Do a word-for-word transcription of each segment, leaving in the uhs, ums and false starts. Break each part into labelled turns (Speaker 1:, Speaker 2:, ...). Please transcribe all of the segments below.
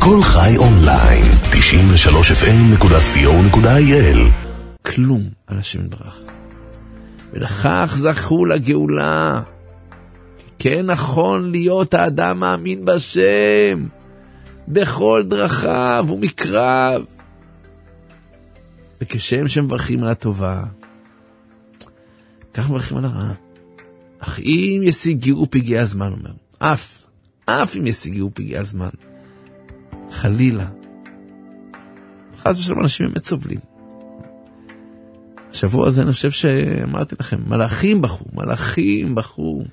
Speaker 1: כל חי אונליין, תשעים ושלוש אף אם נקודה סי או נקודה איי אל.
Speaker 2: כלום על השם יתברך. ולכך זכו לגאולה. כן נכון להיות האדם מאמין בשם, בכל דרכיו ומקרב. וכשם שמברכים על הטובה, כך מברכים על הרעה. אך אם ישיגו פגעי הזמן, אומר, אף, אף אם ישיגו פגעי הזמן, חלילה, חס ושלום אנשים באמת סובלים. השבוע הזה אני חושב שאמרתי לכם, מלאכים בחו, מלאכים בחו.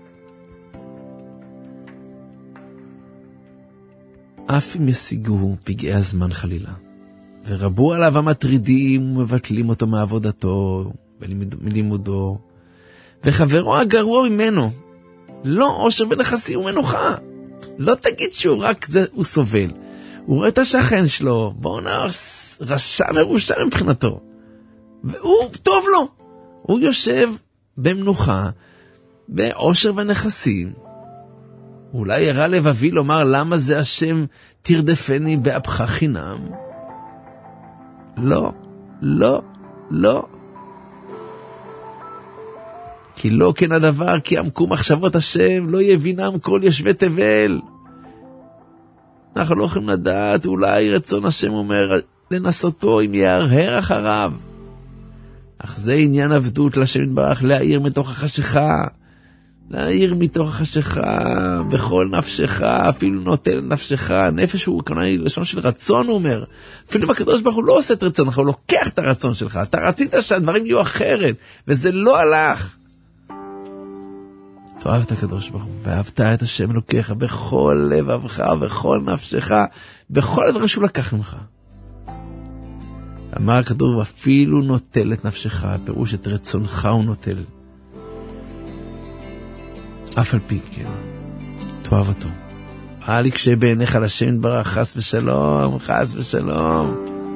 Speaker 2: אף אם ישיגו פגעי הזמן חלילה, ורבו עליו המטרידים ומבטלים אותו מעבודתו ומלימודו, וחברו הגרוע ממנו, לא עושר ונכסי ומנוחה. לא תגיד שהוא רק זה, הוא סובל. הוא רואה את השכן שלו, בואו נעש, רשע מרושע מבחינתו. והוא טוב לו. הוא יושב במנוחה, בעושר ונכסים. אולי ירא לבבי לומר למה זה השם תרדפני באפך חינם. לא, לא, לא. כי לא כן הדבר, כי עמקו מחשבות השם, לא יבינם כל יושבי תבל. אנחנו לא יכולים לדעת, אולי רצון השם אומר לנסותו אם יהרהר אחריו. אך זה עניין עבדות לשם יתברך, להאיר מתוך החשיכה, להאיר מתוך החשיכה, בכל נפשך, אפילו נוטל נפשך, נפש הוא כנראה לשון של רצון, הוא אומר. אפילו בקדוש ברוך הוא לא עושה את רצונך, הוא לוקח את הרצון שלך, אתה רצית שהדברים יהיו אחרת, וזה לא הלך. תאהב את הקדוש ברוך הוא, ואהבת את השם אלוקיך בכל לבבך, בכל נפשך, בכל הדברים שהוא לקח ממך. אמר הכדור, אפילו נוטל את נפשך, פירוש את רצונך הוא נוטל. אף על פי כן, תאהב אותו. אל יקשה בעיניך לשם יתברך, חס ושלום, חס ושלום.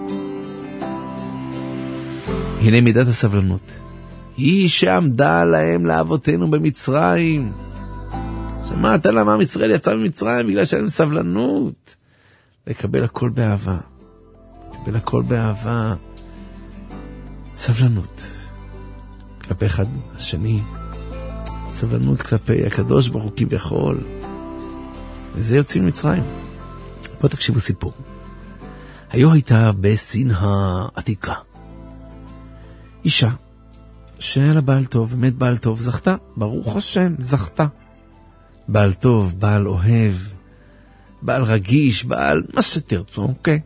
Speaker 2: הנה מידת הסבלנות. היא שעמדה להם לאבותינו במצרים. שמעת למה עם ישראל יצא ממצרים? בגלל שהיה להם סבלנות. לקבל הכל באהבה. לקבל הכל באהבה. סבלנות. כלפי אחד השני. סבלנות כלפי הקדוש ברוך הוא כביכול. וזה יוצאים ממצרים. פה תקשיבו סיפור. היו הייתה בסין העתיקה אישה שהיה לה בעל טוב, באמת בעל טוב, זכתה, ברוך השם, זכתה. בעל טוב, בעל אוהב, בעל רגיש, בעל מה שתרצו, אוקיי?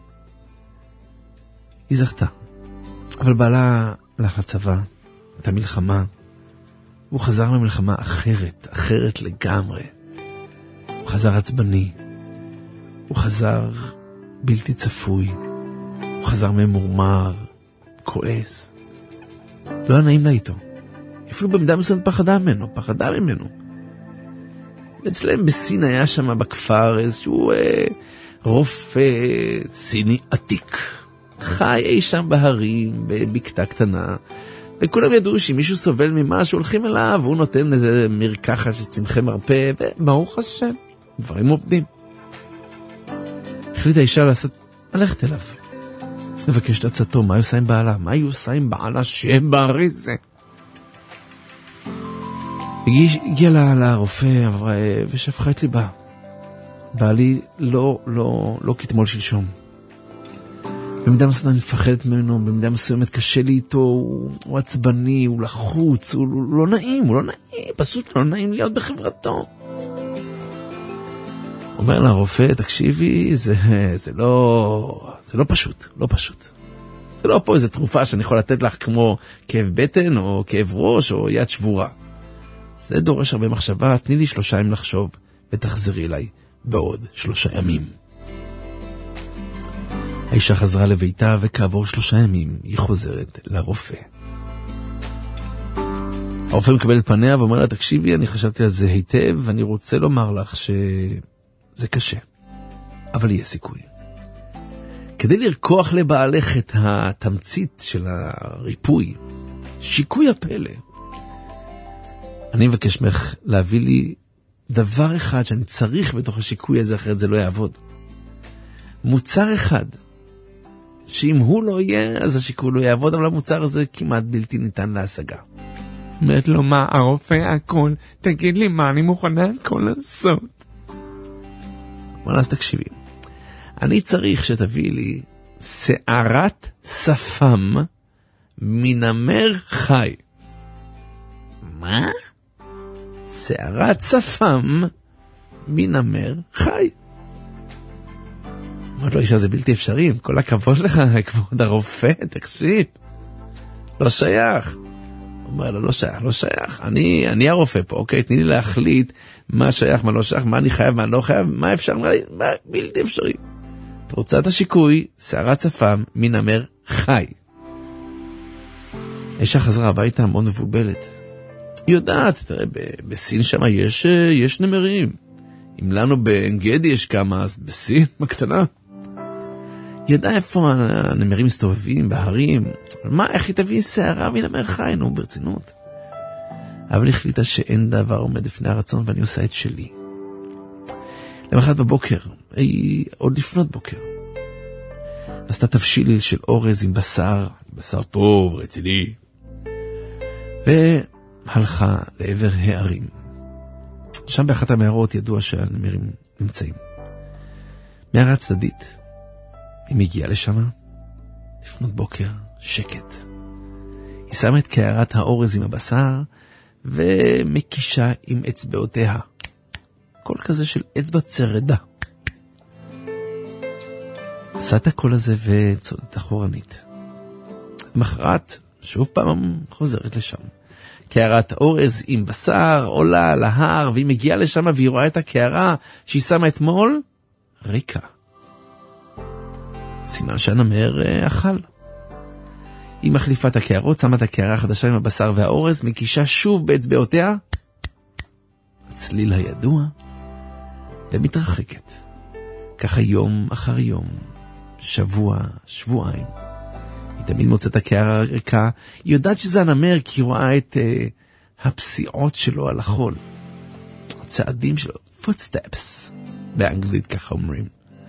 Speaker 2: היא זכתה. אבל בעלה הלך לצבא, את המלחמה, והוא חזר ממלחמה אחרת, אחרת לגמרי. הוא חזר עצבני, הוא חזר בלתי צפוי, הוא חזר ממורמר, כועס. לא היה נעים לה איתו. אפילו במידה מסוימת פחדה ממנו, פחדה ממנו. אצלם בסין היה שם בכפר איזשהו אה, רופא סיני עתיק. חי אי שם בהרים, בבקתה קטנה, וכולם ידעו שמישהו סובל ממשהו, הולכים אליו, והוא נותן איזה מרקחה שצמחי מרפא, וברוך השם, דברים עובדים. החליטה האישה לעשות, ללכת אליו. לבקש את עצתו, מה היא עושה עם בעלה? מה היא עושה עם בעלה? שם בערי זה. הגיעה לה לרופא ושפכה את ליבה. בעלי לא, לא, לא כתמול שלשום. במידה מסוימת אני מפחדת ממנו, במידה מסוימת קשה לי איתו, הוא, הוא עצבני, הוא לחוץ, הוא, הוא לא נעים, הוא לא נעים, פשוט לא נעים להיות בחברתו. אומר לה הרופא, תקשיבי, זה, זה לא, זה לא פשוט, לא פשוט. זה לא פה איזו תרופה שאני יכול לתת לך כמו כאב בטן או כאב ראש או יד שבורה. זה דורש הרבה מחשבה, תני לי שלושה ימים לחשוב ותחזרי אליי בעוד שלושה ימים. האישה חזרה לביתה וכעבור שלושה ימים היא חוזרת לרופא. הרופא מקבל את פניה ואומר לה, תקשיבי, אני חשבתי על זה היטב ואני רוצה לומר לך שזה קשה, אבל יהיה סיכוי. כדי לרקוח לבעלך את התמצית של הריפוי, שיקוי הפלא, אני מבקש ממך להביא לי דבר אחד שאני צריך בתוך השיקוי הזה, אחרת זה לא יעבוד. מוצר אחד, שאם הוא לא יהיה, אז השיקול לא יעבוד, אבל המוצר הזה כמעט בלתי ניתן להשגה. אומרת לו, מה, הרופא הכל, תגיד לי מה אני מוכנה הכל לעשות. אבל אז תקשיבי, אני צריך שתביא לי שערת שפם מנמר חי. מה? שערת שפם מנמר חי. אמרת לו, אישה, זה בלתי אפשרי, עם כל הכבוד לך, כבוד הרופא, תקשיב. לא שייך. אומר לו, לא שייך, לא שייך. אני, אני הרופא פה, אוקיי? תני לי להחליט מה שייך, מה לא שייך, מה אני חייב, מה אני לא חייב, מה אפשר, מה, מה בלתי אפשרי. את רוצה את השיקוי, שערת שפם מנמר חי. אישה חזרה הביתה מאוד מבולבלת. היא יודעת, תראה, ב- בסין שם יש, יש נמרים. אם לנו באנגדי יש כמה, אז בסין, בקטנה. ידע איפה הנמרים מסתובבים, בהרים. מה, איך היא תביא שערה מנמר חי, נו, ברצינות. אבל החליטה שאין דבר עומד לפני הרצון, ואני עושה את שלי. למחרת בבוקר, היא עוד לפנות בוקר. עשתה תבשיל של אורז עם בשר, בשר טוב, רציני. והלכה לעבר הערים. שם באחת המערות ידוע שהנמרים נמצאים. מערה צדדית. היא מגיעה לשם, לפנות בוקר, שקט. היא שמה את קערת האורז עם הבשר, ומקישה עם אצבעותיה. קול כזה של אצבע צרדה. עשה את הקול הזה וצודדת אחורנית. מחרת, שוב פעם חוזרת לשם. קערת האורז עם בשר עולה להר, והיא מגיעה לשם והיא רואה את הקערה שהיא שמה אתמול, ריקה. סימן שהנמר אכל. היא מחליפה את הקערות, שמה את הקערה החדשה עם הבשר והאורז, מקישה שוב באצבעותיה, הצליל הידוע, ומתרחקת. ככה יום אחר יום, שבוע, שבועיים. היא תמיד מוצאת הקערה ריקה, היא יודעת שזה הנמר כי היא רואה את uh, הפסיעות שלו על החול. הצעדים שלו, footsteps, באנגלית ככה אומרים.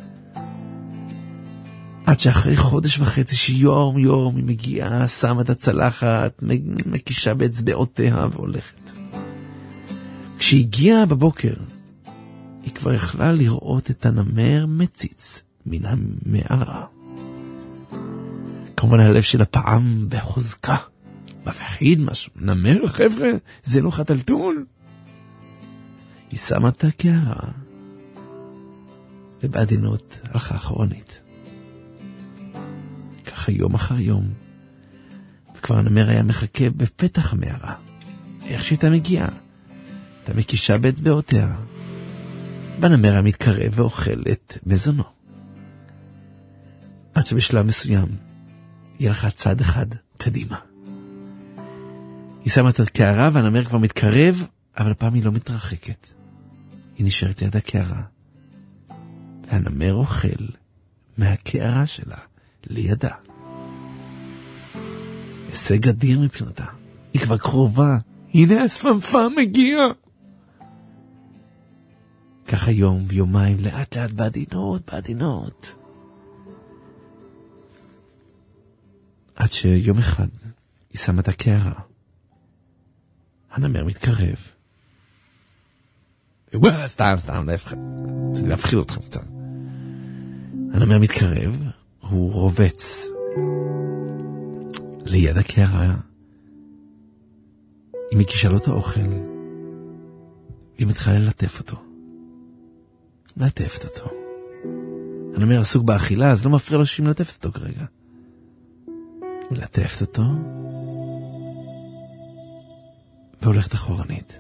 Speaker 2: עד שאחרי חודש וחצי שיום יום היא מגיעה, שמה את הצלחת, מקישה באצבעותיה והולכת. כשהיא הגיעה בבוקר, היא כבר יכלה לראות את הנמר מציץ מן המערה. כמובן הלב שלה פעם בחוזקה. מפחיד משהו, נמר חבר'ה, זה לא חתלתול. היא שמה את הקערה, ובעדינות הלכה אחורנית. ככה יום אחר יום, וכבר הנמר היה מחכה בפתח המערה. איך שהייתה מגיעה, הייתה מקישה באצבעותיה, והנמר היה מתקרב ואוכל את מזונו. עד שבשלב מסוים, היא הלכה צעד אחד קדימה. היא שמה את הקערה והנמר כבר מתקרב, אבל הפעם היא לא מתרחקת. היא נשארת ליד הקערה, והנמר אוכל מהקערה שלה לידה. הישג אדיר מבחינתה. היא כבר קרובה. הנה הספמפם מגיע. ככה יום ויומיים לאט לאט בעדינות, בעדינות. עד שיום אחד היא שמה את הקערה. הנמר מתקרב. וואלה, סתם, סתם, צריך להפחיד אתכם קצת. הנמר מתקרב, הוא רובץ ליד הקערה. היא מקישה לו את האוכל, והיא מתחילה ללטף אותו. ללטפת אותו. הנמר עסוק באכילה, אז לא מפריע לו שהיא מלטפת אותו כרגע. היא מלטפת אותו, והולכת אחורנית.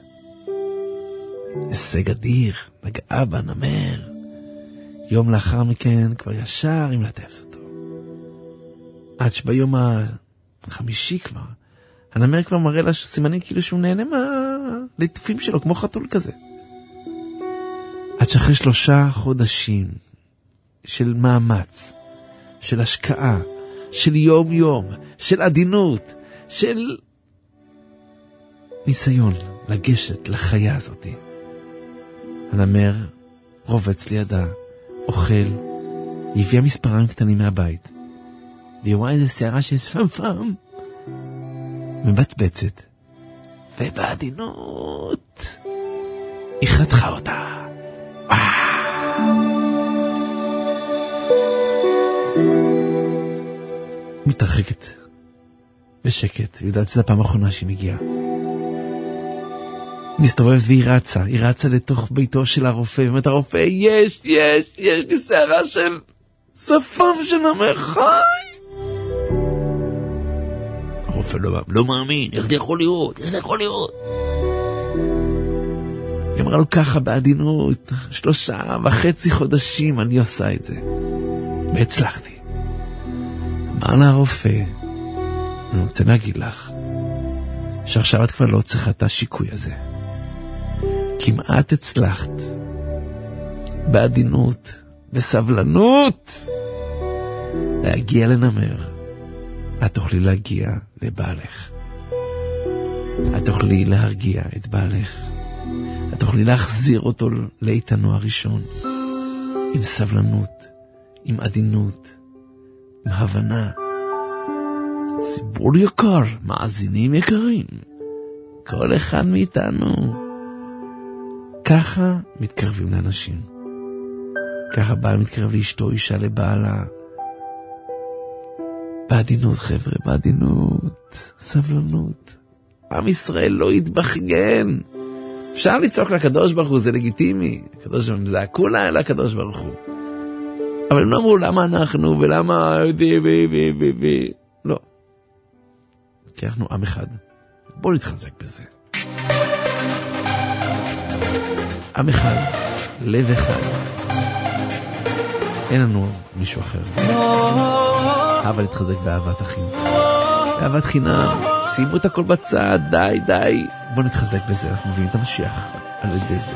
Speaker 2: הישג אדיר, נגעה בנמר. יום לאחר מכן כבר ישר היא מלטפת אותו. עד שביום החמישי כבר, הנמר כבר מראה לה סימנים כאילו שהוא נהנה מהליטופים שלו, כמו חתול כזה. עד שאחרי שלושה חודשים של מאמץ, של השקעה, של יום יום, של עדינות, של ניסיון לגשת לחיה הזאת, הנמר רובץ לידה, אוכל, היא הביאה מספריים קטנים מהבית, והיא רואה איזה שערה של ספמפם, מבצבצת, ובעדינות היא חתכה אותה. מתרחקת בשקט, וידעת שזו הפעם האחרונה שהיא מגיעה. מסתובבת והיא רצה, היא רצה לתוך ביתו של הרופא, ואומרת הרופא, יש, יש, יש לי שערה של שפם של נמר חי. הרופא לא, לא מאמין, איך זה יכול להיות, איך זה יכול להיות? היא אמרה לו ככה בעדינות, שלושה וחצי חודשים אני עושה את זה. והצלחתי. אמר לה הרופא, אני רוצה להגיד לך, שעכשיו את כבר לא צריכה את השיקוי הזה. כמעט הצלחת, בעדינות, בסבלנות, להגיע לנמר. את תוכלי להגיע לבעלך. את תוכלי להרגיע את בעלך. את תוכלי להחזיר אותו לאיתנו הראשון. עם סבלנות, עם עדינות, עם הבנה. ציבור יקר, מאזינים יקרים, כל אחד מאיתנו. ככה מתקרבים לאנשים. ככה בעל מתקרב לאשתו, אישה לבעלה. בעדינות חבר'ה, בעדינות, סבלנות. עם ישראל לא יתבכיין. אפשר לצעוק לקדוש ברוך הוא, זה לגיטימי. הקדוש ברוך הוא זעקו לה לקדוש ברוך הוא. אבל הם לא אמרו למה אנחנו ולמה... לא. כי אנחנו עם אחד. בואו נתחזק בזה. עם אחד, לב אחד. אין לנו מישהו אחר. אבל נתחזק באהבת אחים. באהבת חינם. שימו את הכל בצד, די, די. בואו נתחזק בזה, אנחנו מביאים את המשיח על ידי זה.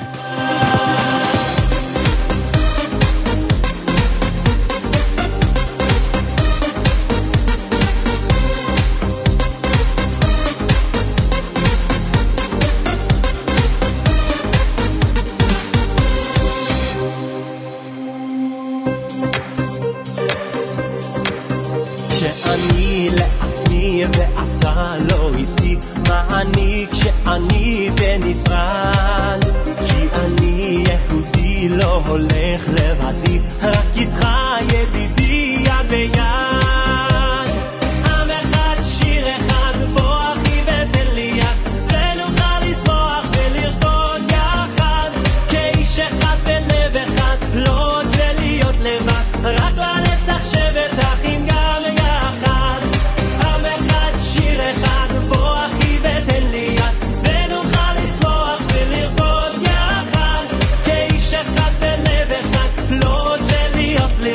Speaker 3: להיות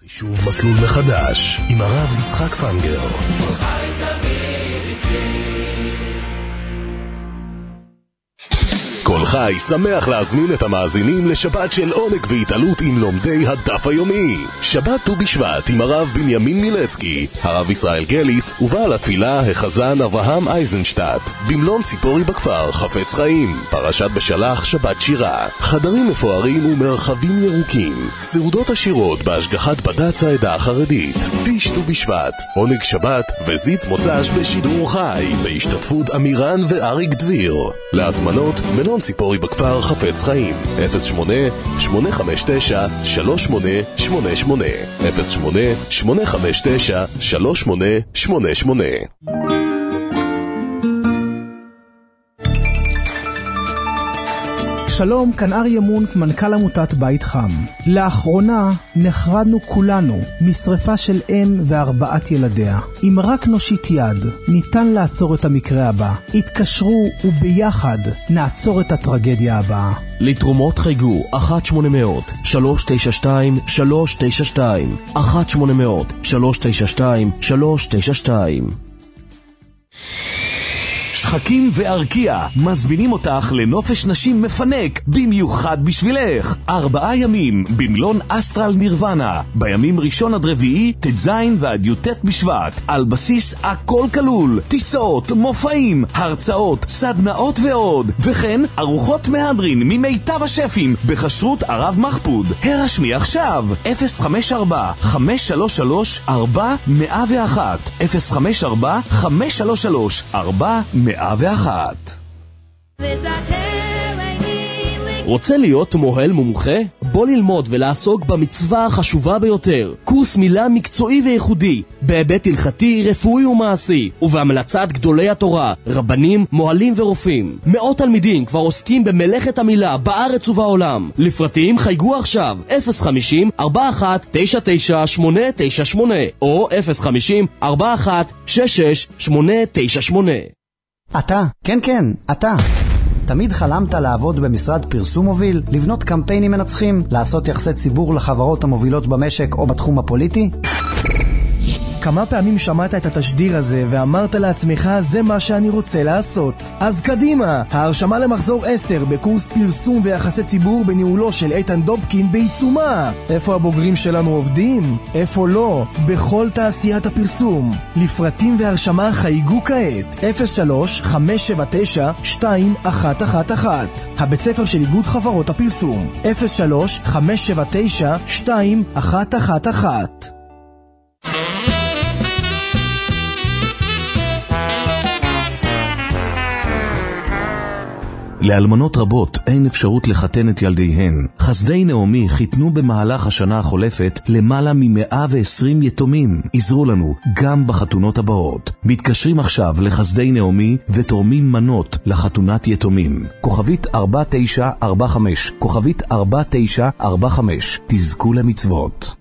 Speaker 1: חישוב מסלול מחדש עם הרב יצחק פנגר. כל חי שמח להזמין את המאזינים לשבת של עונג והתעלות עם לומדי הדף היומי. שבת ט"ו בשבט עם הרב בנימין מילצקי, הרב ישראל גליס ובעל התפילה החזן אברהם אייזנשטט. במלון ציפורי בכפר חפץ חיים, פרשת בשלח שבת שירה, חדרים מפוארים ומרחבים ירוקים, סעודות עשירות בהשגחת בד"ץ העדה החרדית. טיש ט"ו בשבט, עונג שבת וזיץ מוצ"ש בשידור חי בהשתתפות אמירן ואריק דביר. להזמנות מלון ציפורי בכפר חפץ חיים אפס שמונה שמונה חמש תשע שלוש שמונה שמונה שמונה אפס שמונה שמונה חמש תשע שלוש שמונה שמונה שמונה.
Speaker 3: שלום, כאן אריה מונק, מנכ"ל עמותת בית חם. לאחרונה נחרדנו כולנו משריפה של אם וארבעת ילדיה. אם רק נושיט יד, ניתן לעצור את המקרה הבא. התקשרו וביחד נעצור את הטרגדיה הבאה.
Speaker 4: לתרומות חייגו אחת שמונה אפס אפס שלוש תשע שתיים שלוש תשע שתיים אחת שמונה אפס אפס שלוש תשע שתיים שלוש תשע שתיים.
Speaker 5: שחקים וארקיע מזמינים אותך לנופש נשים מפנק במיוחד בשבילך. ארבעה ימים במלון אסטרל נירוונה, בימים ראשון עד רביעי, תזין ועד יוטט בשבט, על בסיס הכל כלול, טיסות, מופעים, הרצאות, סדנאות ועוד, וכן ארוחות מהדרין ממיטב השפים בכשרות ערב מחפוד. הרשמי עכשיו אפס חמש ארבע חמש שלוש שלוש ארבע מאה ואחת אפס חמש ארבע חמש שלוש שלוש ארבע מאה ואחת.
Speaker 4: רוצה להיות מוהל מומחה? בוא ללמוד ולעסוק במצווה החשובה ביותר. קורס מילה מקצועי וייחודי, בהיבט הלכתי, רפואי ומעשי, ובהמלצת גדולי התורה, רבנים, מוהלים ורופאים. מאות תלמידים כבר עוסקים במלאכת המילה בארץ ובעולם. לפרטים חייגו עכשיו אפס חמישים ארבע אחת תשע תשע שמונה תשע שמונה או אפס חמישים ארבע אחת שש שש שמונה תשע שמונה.
Speaker 6: אתה, כן כן, אתה. תמיד חלמת לעבוד במשרד פרסום מוביל, לבנות קמפיינים מנצחים, לעשות יחסי ציבור לחברות המובילות במשק או בתחום הפוליטי?
Speaker 7: כמה פעמים שמעת את התשדיר הזה ואמרת לעצמך, זה מה שאני רוצה לעשות? אז קדימה, ההרשמה למחזור עשר בקורס פרסום ויחסי ציבור בניהולו של איתן דובקין בעיצומה. איפה הבוגרים שלנו עובדים? איפה לא? בכל תעשיית הפרסום. לפרטים והרשמה חייגו כעת אפס שלוש חמש שבע תשע שתיים אחת אחת אחת. הבית ספר של איגוד חברות הפרסום אפס שלוש חמש שבע תשע שתיים אחת אחת אחת.
Speaker 5: לאלמנות רבות אין אפשרות לחתן את ילדיהן. חסדי נעמי חיתנו במהלך השנה החולפת למעלה מ-מאה ועשרים יתומים. עזרו לנו גם בחתונות הבאות. מתקשרים עכשיו לחסדי נעמי ותורמים מנות לחתונת יתומים. כוכבית ארבע תשע ארבע חמש, כוכבית ארבע תשע ארבע חמש. תזכו למצוות.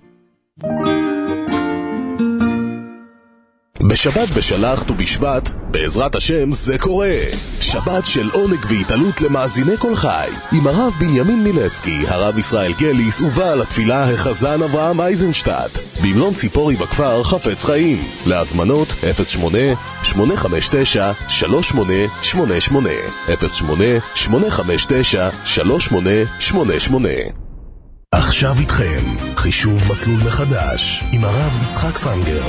Speaker 1: בשבת בשלח ובשבט, בעזרת השם זה קורה. שבת של עונג והתעלות למאזיני כל חי, עם הרב בנימין מילצקי, הרב ישראל גליס ובעל התפילה החזן אברהם אייזנשטט, במלון ציפורי בכפר חפץ חיים. להזמנות אפס שמונה שמונה חמש תשע שלוש שמונה שמונה שמונה אפס שמונה שמונה חמש תשע שלוש שמונה שמונה שמונה. עכשיו איתכם חישוב מסלול מחדש עם הרב יצחק פנגר.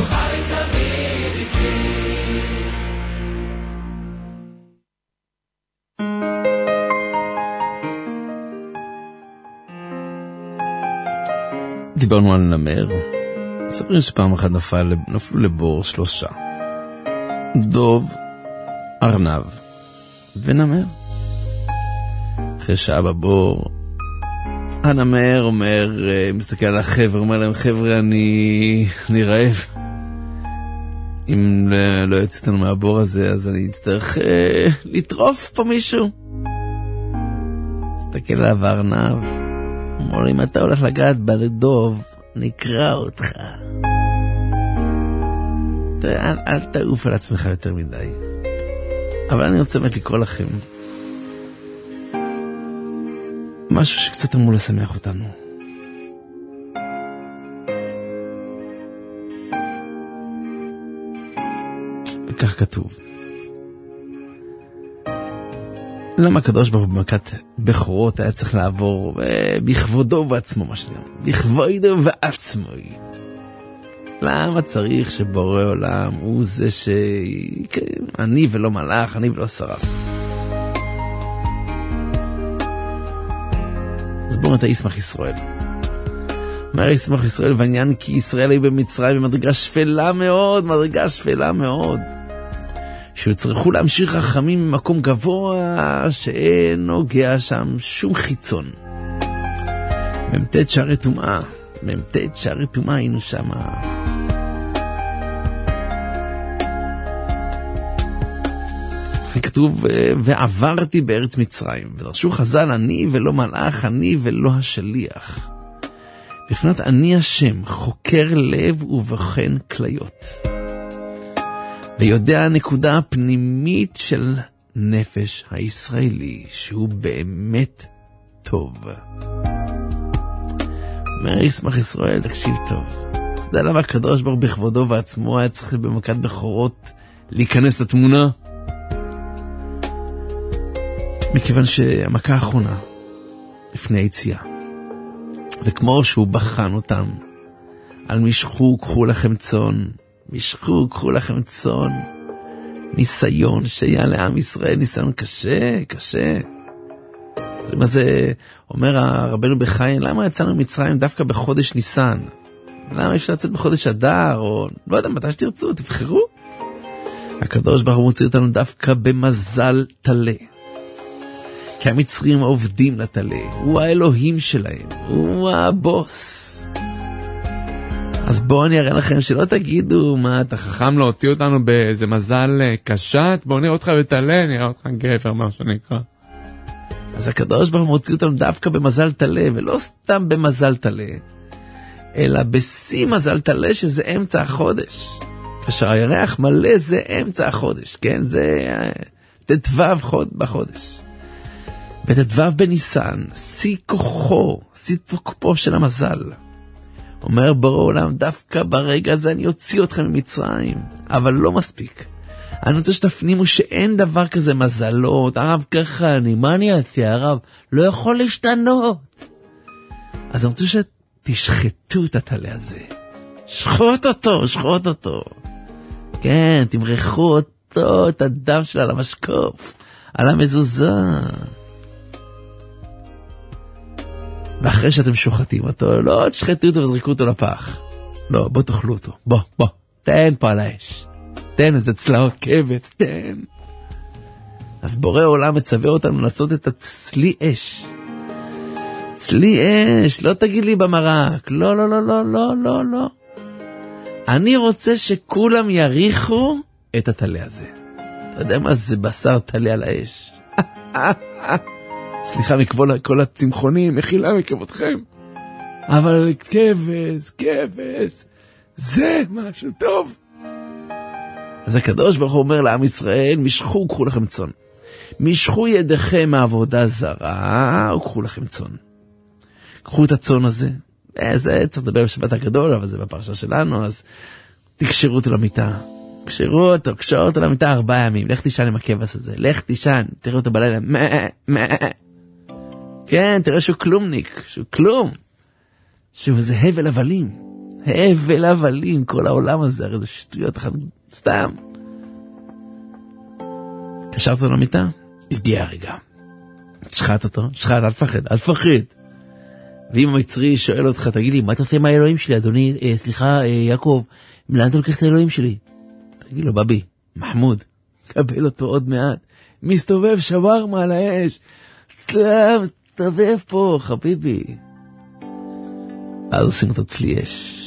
Speaker 2: דיברנו על נמר. מספרים שפעם אחת נפל, נפלו לבור שלושה, דוב, ארנב ונמר. אחרי שעה בבור, הנמר אומר, מסתכל על החבר'ה, אומר להם, חבר'ה, אני, אני רעב. אם לא יוצא אותנו מהבור הזה, אז אני אצטרך אה, לטרוף פה מישהו. מסתכל עליו הארנב, אומר לו, אם אתה הולך לגעת בדוב, נקרא אותך. אל, אל תעוף על עצמך יותר מדי. אבל אני רוצה באמת לקרוא לכם משהו שקצת אמור לשמח אותנו. כך כתוב. למה הקדוש ברוך הוא במכת בכורות היה צריך לעבור בכבודו ועצמו, מה שנראה? בכבודו ועצמו. למה צריך שבורא עולם הוא זה ש... אני ולא מלאך, אני ולא שרף? אז בואו נתה ישמח ישראל. אומר ישמח ישראל, ועניין כי ישראל היא במצרים במדרגה שפלה מאוד, מדרגה שפלה מאוד. שצריכו להמשיך חכמים ממקום גבוה שאין נוגע שם שום חיצון. ממתת שערי טומאה, ממתת שערי טומאה היינו שם. כתוב, ועברתי בארץ מצרים, ודרשו חז"ל, אני ולא מלאך, אני ולא השליח. בפנת אני השם, חוקר לב ובוחן כליות. ויודע הנקודה הפנימית של נפש הישראלי, שהוא באמת טוב. אומר ישמח ישראל, תקשיב טוב. אתה יודע למה הקדוש ברוך בכבודו ועצמו היה צריך במכת בכורות להיכנס לתמונה? מכיוון שהמכה האחרונה, לפני היציאה, וכמו שהוא בחן אותם, על משכו קחו לכם צאן, משכו קחו לכם צאן, ניסיון שהיה לעם ישראל, ניסיון קשה, קשה. מה זה אומר הרבנו בחיין, למה יצאנו מצרים דווקא בחודש ניסן? למה אפשר לצאת בחודש אדר, או לא יודע, מתי שתרצו, תבחרו. הקדוש ברוך הוא מוציא אותנו דווקא במזל תלה. כי המצרים עובדים לתלה, הוא האלוהים שלהם, הוא הבוס. אז בואו אני אראה לכם שלא תגידו, מה אתה חכם להוציא אותנו באיזה מזל קשת, בואו נראה אותך בתלה, נראה אותך גבר, מה שנקרא. אז הקדוש ברוך הוא מוציא אותנו דווקא במזל תלה, ולא סתם במזל תלה, אלא בשיא מזל תלה שזה אמצע החודש. כאשר הירח מלא זה אמצע החודש, כן? זה תתוו חוד בחודש. ותתוו בניסן, שיא כוחו, שיא תוקפו של המזל. אומר בורא עולם, דווקא ברגע הזה אני אוציא אתכם ממצרים, אבל לא מספיק. אני רוצה שתפנימו שאין דבר כזה מזלות, הרב ככה אני, מה אני אעשה הרב? לא יכול להשתנות. אז אני רוצה שתשחטו את התלה הזה. שחוט אותו, שחוט אותו. כן, תמרחו אותו, את הדם שלה על המשקוף, על המזוזה. ואחרי שאתם שוחטים אותו, לא תשחטו אותו וזריקו אותו לפח. לא, בוא תאכלו אותו. בוא, בוא. תן פה על האש. תן איזה צלעות כבד, תן. אז בורא עולם מצווה אותנו לעשות את הצלי אש. צלי אש, לא תגיד לי במרק. לא, לא, לא, לא, לא, לא, לא. אני רוצה שכולם יריחו את התלה הזה. אתה יודע מה זה בשר תלה על האש? סליחה מכבול כל הצמחונים, מחילה מכבודכם. אבל כבש, כבש, זה משהו טוב. אז הקדוש ברוך הוא אומר לעם ישראל, משכו, קחו לכם צאן. משכו ידיכם מעבודה זרה, וקחו לכם צאן. קחו את הצאן הזה. זה צריך לדבר בשבת הגדול, אבל זה בפרשה שלנו, אז תקשרו אותו למיטה. קשרו אותו, קשרו אותו למיטה ארבעה ימים. לך תישן עם הכבש הזה. לך תישן, תראה אותו בלילה. מה, מה. כן, תראה שהוא כלומניק, שהוא כלום. שהוא זה הבל הבלים. הבל הבלים, כל העולם הזה, הרי זה שטויות אחת, סתם. קשרת אותו למיטה? הגיע הרגע. שחט אותו, שחט, אל תפחד, אל תפחד. ואם המצרי שואל אותך, תגיד לי, מה אתה עושה עם האלוהים שלי, אדוני, אה, סליחה, אה, יעקב, לאן אתה לוקח את האלוהים שלי? תגיד לו, בבי, מחמוד, קבל אותו עוד מעט. מסתובב שווארמה על האש. סלם, תסתובב פה, חביבי. ואז עושים אותו צלי אש.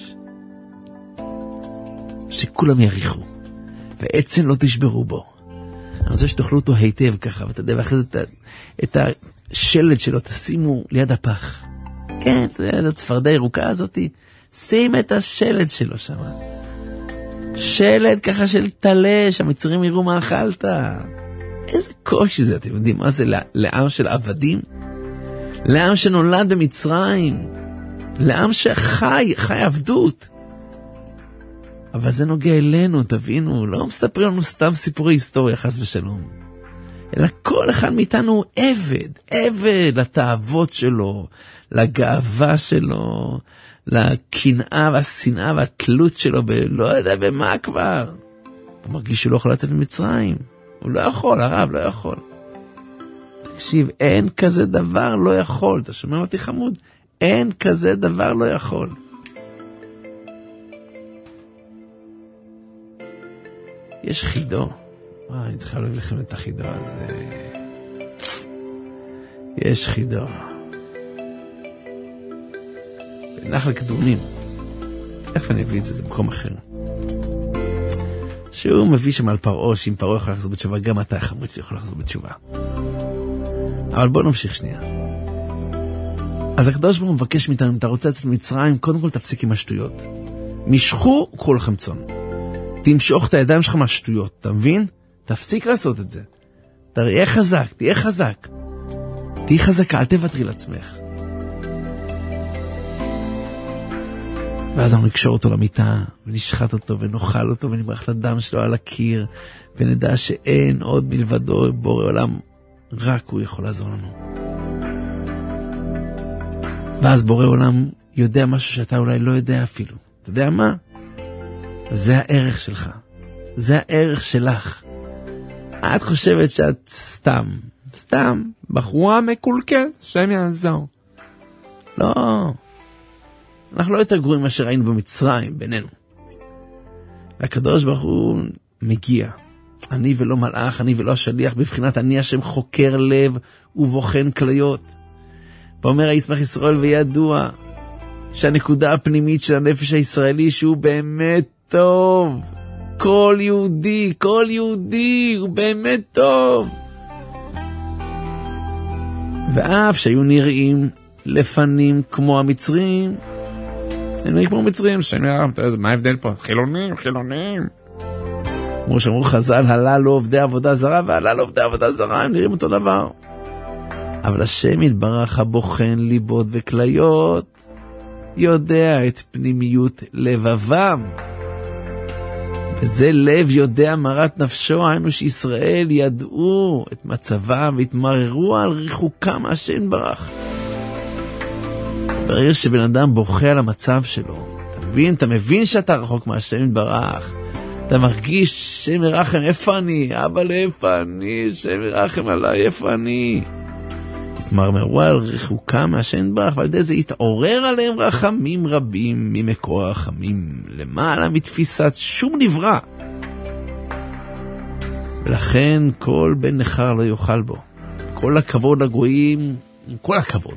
Speaker 2: שכולם יריחו. ועצם לא תשברו בו. אני רוצה שתאכלו אותו היטב ככה, ואתה יודע, ואחרי זה את השלד שלו תשימו ליד הפח. כן, אתה יודע, את הצפרדה הירוקה הזאת, שים את השלד שלו שם. שלד ככה של תלה, שהמצרים יראו מה אכלת. איזה קושי זה, אתם יודעים מה זה לעם של עבדים? לעם שנולד במצרים. לעם שחי, חי עבדות. אבל זה נוגע אלינו, תבינו, לא מספרים לנו סתם סיפורי היסטוריה, חס ושלום. אלא כל אחד מאיתנו עבד, עבד לתאוות שלו, לגאווה שלו, לקנאה והשנאה והתלות שלו, לא יודע במה כבר. הוא מרגיש שהוא לא יכול לצאת ממצרים. הוא לא יכול, הרב לא יכול. תקשיב, אין כזה דבר לא יכול. אתה שומע אותי חמוד? אין כזה דבר לא יכול. יש חידו. וואי, אני צריכה להביא לכם את החידו הזה. יש חידו. בנחל קדומים. איך אני אביא את זה? זה במקום אחר. שהוא מביא שם על פרעה, שאם פרעה יכול לחזור בתשובה, גם אתה החמוד שיכול לחזור בתשובה. אבל בוא נמשיך שנייה. אז הקדוש ברוך הוא מבקש מאיתנו, אם אתה רוצה לצאת ממצרים, קודם כל תפסיק עם השטויות. משכו, קחו לכם צאן. תמשוך את הידיים שלך מהשטויות, אתה מבין? תפסיק לעשות את זה. תהיה חזק, תהיה חזק. תהיה חזקה, אל תוותרי לעצמך. ואז אנחנו נקשור אותו למיטה, ונשחט אותו, ונאכל אותו, ונברח את הדם שלו על הקיר, ונדע שאין עוד מלבדו בורא עולם, רק הוא יכול לעזור לנו. ואז בורא עולם יודע משהו שאתה אולי לא יודע אפילו. אתה יודע מה? זה הערך שלך. זה הערך שלך. את חושבת שאת סתם, סתם, בחורה מקולקל, שם יעזור. לא. אנחנו לא יותר גרועים מה שראינו במצרים, בינינו. והקדוש ברוך הוא מגיע. אני ולא מלאך, אני ולא השליח, בבחינת אני השם חוקר לב ובוחן כליות. ואומר הישמח ישראל וידוע שהנקודה הפנימית של הנפש הישראלי שהוא באמת טוב. כל יהודי, כל יהודי הוא באמת טוב. ואף שהיו נראים לפנים כמו המצרים, הם נראים כמו המצרים, שם ירם, מה ההבדל פה? חילונים, חילונים. כמו שאמרו חז"ל, הללו עובדי עבודה זרה, והללו עובדי עבודה זרה, הם נראים אותו דבר. אבל השם יתברך הבוחן ליבות וכליות, יודע את פנימיות לבבם. וזה לב יודע מרת נפשו, היינו שישראל ידעו את מצבם והתמררו על ריחוקם השם יתברך. ברגע שבן אדם בוכה על המצב שלו, אתה מבין, אתה מבין שאתה רחוק מהשם יתברך. אתה מרגיש שם ירחם, איפה אני? אבא לאיפה אני? שם ירחם עליי, איפה אני? התמרמרו על ריחוקם מהשם יתברך, ועל ידי זה התעורר עליהם רחמים רבים ממקור הרחמים, למעלה מתפיסת שום נברא. ולכן כל בן נחר לא יאכל בו. כל הכבוד לגויים, עם כל הכבוד.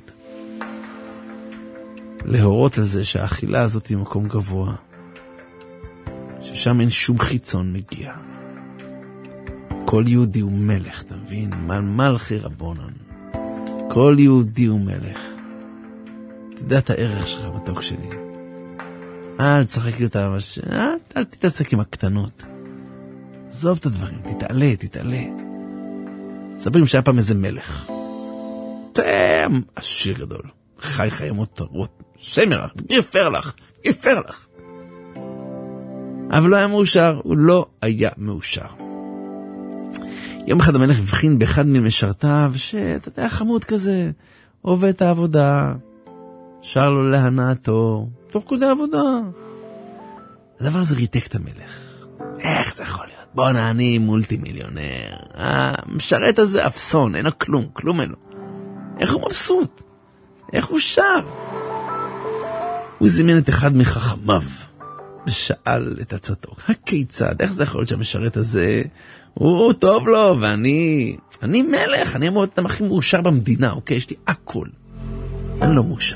Speaker 2: להורות על זה שהאכילה הזאת היא מקום גבוה, ששם אין שום חיצון מגיע. כל יהודי הוא מלך, אתה מבין? מל מלכי רבונן. כל יהודי הוא מלך. תדע את הערך שלך מתוק שלי. אל תשחק לי אותה, מש... אל, אל תתעסק עם הקטנות. עזוב את הדברים, תתעלה, תתעלה. ספרים שהיה פעם איזה מלך. תם, עשיר גדול. חי חי מותרות. שמר, גפר לך, גפר לך. אבל לא היה מאושר, הוא לא היה מאושר. יום אחד המלך הבחין באחד ממשרתיו, שאתה יודע, חמוד כזה, עובד את העבודה, שר לו להנאתו, תוך כדי עבודה. הדבר הזה ריתק את המלך. איך זה יכול להיות? בוא נעני מולטי מיליונר. המשרת הזה אפסון, אין לו כלום, כלום אין לו. איך הוא מבסוט? איך הוא שר? הוא זימן את אחד מחכמיו, ושאל את עצתו, הכיצד, איך זה יכול להיות שהמשרת הזה, הוא טוב לו, ואני, אני מלך, אני אמור את המחים מאושר במדינה, אוקיי, יש לי הכל. אני לא מאושר.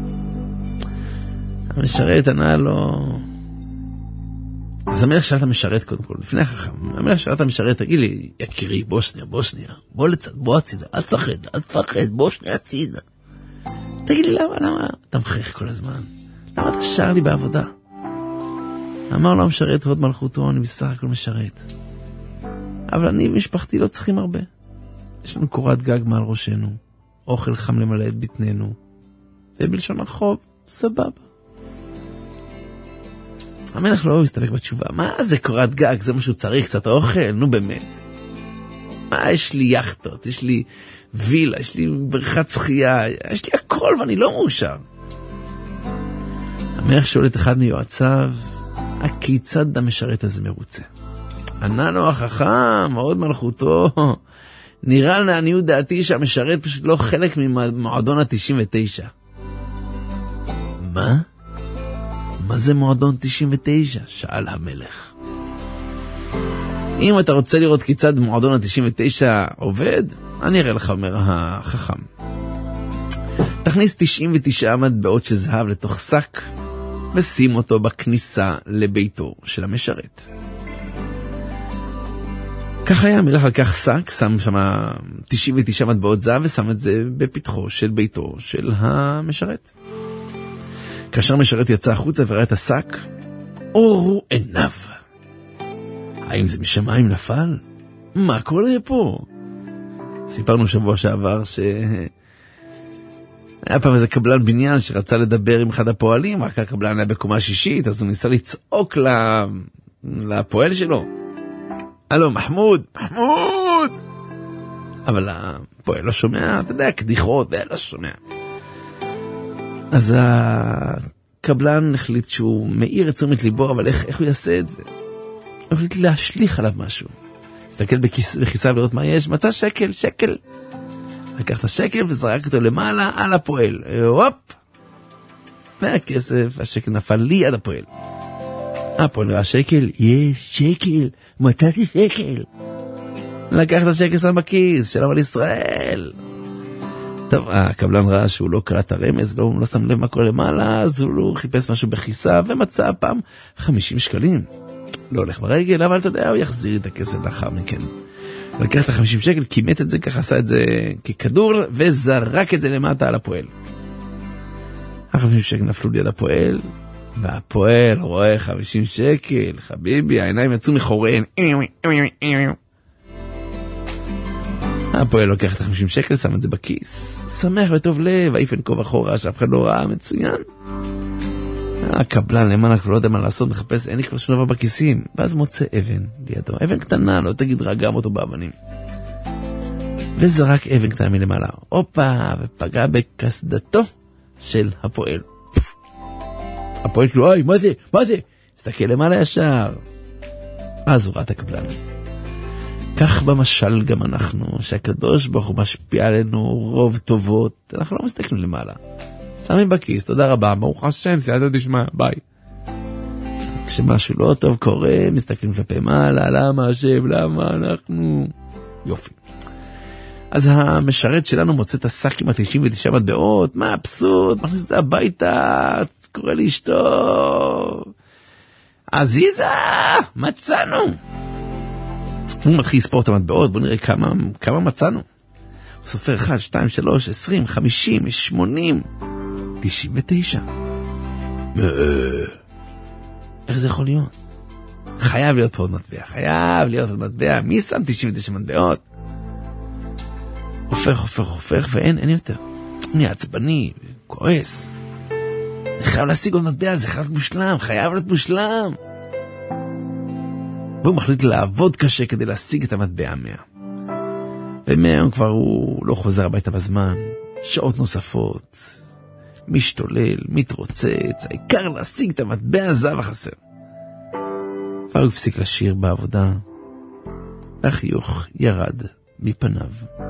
Speaker 2: המשרת ענה לו, אז המלך שאל את המשרת קודם כל, לפני החכם, המלך שאל את המשרת, תגיד לי, יקירי, בוא שנייה, בוא שנייה, בוא לצד, בוא הצידה, אל תפחד, אל תפחד, בוא שנייה הצידה. תגיד לי, למה, למה, אתה מחייך כל הזמן? למה אתה שר לי בעבודה? אמר לו המשרת, הוד מלכותו, אני בסך הכל משרת. אבל אני ומשפחתי לא צריכים הרבה. יש לנו קורת גג מעל ראשנו, אוכל חם למלא את בטננו, ובלשון הרחוב, סבבה. המלך לא הסתפק בתשובה. מה זה קורת גג? זה משהו צריך, קצת אוכל? נו באמת. מה, יש לי יחטות, יש לי וילה, יש לי בריכת שחייה, יש לי הכל ואני לא מאושר. המלך שואל את אחד מיועציו, הכיצד המשרת הזה מרוצה? ענה לו החכם, מאוד מלכותו, נראה לעניות דעתי שהמשרת פשוט לא חלק ממועדון ה-תשעים ותשע. מה? מה זה מועדון תשעים ותשע? שאל המלך. אם אתה רוצה לראות כיצד מועדון ה-תשעים ותשע עובד, אני אראה לך, אומר החכם. תכניס תשעים ותשע מטבעות של זהב לתוך שק, ושים אותו בכניסה לביתו של המשרת. כך היה, המלך לקח שק, שם שם תשעים ותשע מטבעות זהב, ושם את זה בפתחו של ביתו של המשרת. כאשר המשרת יצא החוצה וראה את השק, אורו עיניו. האם זה משמיים נפל? מה קורה פה? סיפרנו שבוע שעבר ש... היה פעם איזה קבלן בניין שרצה לדבר עם אחד הפועלים, רק הקבלן היה בקומה שישית, אז הוא ניסה לצעוק לפועל שלו. הלו, מחמוד, מחמוד! אבל הפועל לא שומע, אתה יודע, קדיחות, לא שומע. אז הקבלן החליט שהוא מאיר את תשומת ליבו, אבל איך, איך הוא יעשה את זה? הוא החליט להשליך עליו משהו. הסתכל בכיס, בכיסיו לראות מה יש, מצא שקל, שקל. לקח את השקל וזרק אותו למעלה על הפועל. הופ! והכסף, השקל נפל לי עד הפועל. הפועל ראה שקל, יש שקל, מצאתי שקל. לקח את השקל שם בכיס, שלום על ישראל. טוב, הקבלן ראה שהוא לא קרא את הרמז, לא, לא שם לב מה קורה למעלה, אז הוא לא חיפש משהו בכיסה, ומצא פעם חמישים שקלים. לא הולך ברגל, אבל אתה יודע, הוא יחזיר את הכסף לאחר מכן. הוא לקח את ה-חמישים שקל, קימת את זה, ככה עשה את זה ככדור, וזרק את זה למטה על הפועל. ה-חמישים שקל נפלו ליד הפועל, והפועל רואה חמישים שקל, חביבי, העיניים יצאו מחוריהן. הפועל לוקח את ה-חמישים שקל, שם את זה בכיס, שמח וטוב לב, איפן כה וחורה, שאף אחד לא ראה, מצוין. הקבלן למעלה כבר לא יודע מה לעשות, מחפש, אין לי כבר שום דבר בכיסים, ואז מוצא אבן לידו, אבן קטנה, לא תגיד רגע אותו באבנים. וזרק אבן קטנה מלמעלה, אופה, ופגע בכסדתו של הפועל. הפועל כאילו, אוי, מה זה? מה זה? הסתכל למעלה ישר. אז הוא ראה את הקבלן. כך במשל גם אנחנו, שהקדוש ברוך הוא משפיע עלינו רוב טובות, אנחנו לא מסתכלים למעלה. שמים בכיס, תודה רבה, ברוך השם, סייעתא דשמיא, ביי. כשמשהו לא טוב קורה, מסתכלים כלפי מעלה, למה השם, למה אנחנו... יופי. אז המשרת שלנו מוצא את השק עם ה-תשעים ותשע מטבעות, מה אבסורד, מכניס את זה הביתה, קורא לאשתו. עזיזה, מצאנו. הוא מתחיל לספור את המטבעות, בואו נראה כמה, כמה מצאנו. הוא סופר אחד, שתיים, שלוש, עשרים, חמישים, שמונים, תשעים ותשע. איך זה יכול להיות? חייב להיות פה עוד מטבע, חייב להיות עוד מטבע. מי שם תשעים ותשע מטבעות? הופך, הופך, הופך, ואין, אין יותר. הוא נהיה עצבני, כועס. חייב להשיג עוד מטבע, זה חייב להיות מושלם, חייב להיות מושלם. והוא מחליט לעבוד קשה כדי להשיג את המטבע המאה. ומהיום כבר הוא לא חוזר הביתה בזמן, שעות נוספות, משתולל, מתרוצץ, העיקר להשיג את המטבע הזהב החסר. והוא הפסיק לשיר בעבודה, והחיוך ירד מפניו.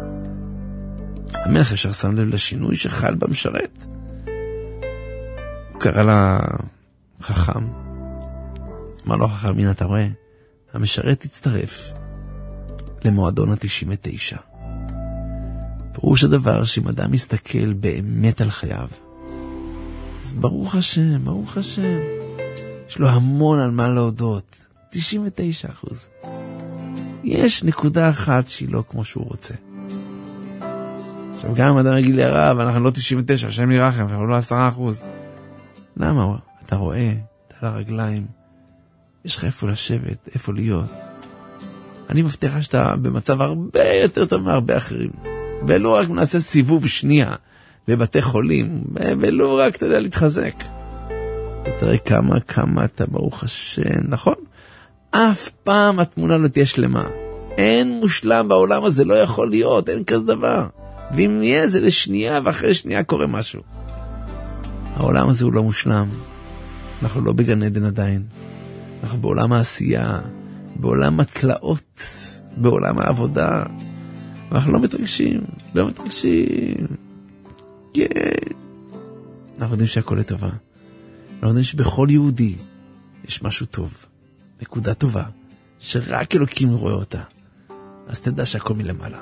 Speaker 2: המלך ישר שם לב לשינוי שחל במשרת. הוא קרא לחכם, אמר לו החכם, הנה אתה רואה, המשרת הצטרף למועדון ה-תשעים ותשע. פירוש הדבר שאם אדם מסתכל באמת על חייו, אז ברוך השם, ברוך השם, יש לו המון על מה להודות. תשעים ותשע אחוז. יש נקודה אחת שהיא לא כמו שהוא רוצה. עכשיו גם אם אדם יגיד לי הרב, אנחנו לא תשעים ותשע, השם ירחם, אנחנו לא עשרה אחוז. למה? אתה רואה, אתה על הרגליים, יש לך איפה לשבת, איפה להיות. אני מבטיח שאתה במצב הרבה יותר טוב מהרבה אחרים. ולא רק נעשה סיבוב שנייה בבתי חולים, ולא רק אתה יודע להתחזק. ותראה כמה, כמה אתה ברוך השם, נכון? אף פעם התמונה לא תהיה שלמה. אין מושלם בעולם הזה, לא יכול להיות, אין כזה דבר. ואם יהיה זה לשנייה, ואחרי שנייה קורה משהו. העולם הזה הוא לא מושלם. אנחנו לא בגן עדן עדיין. אנחנו בעולם העשייה, בעולם התלאות, בעולם העבודה. אנחנו לא מתרגשים, לא מתרגשים. כן. אנחנו יודעים שהכל לטובה. אנחנו יודעים שבכל יהודי יש משהו טוב, נקודה טובה, שרק אלוקים רואה אותה. אז תדע שהכל מלמעלה.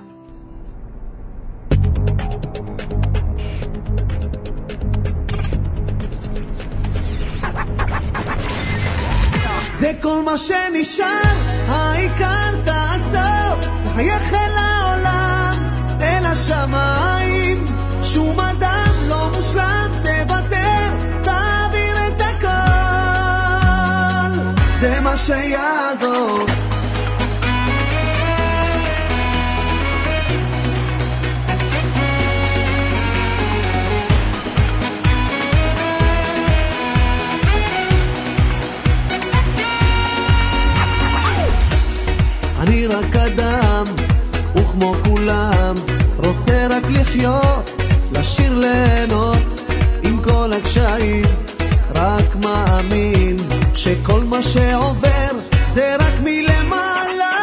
Speaker 8: זה כל מה שנשאר, העיקר תעצור, תחייך אל העולם, אל השמיים, שום אדם לא מושלם, תוותר, תעביר את הכל, זה מה שיעזור. אני רק אדם, וכמו כולם, רוצה רק לחיות, לשיר ליהנות, עם כל הקשיים, רק מאמין, שכל מה שעובר, זה רק מלמעלה.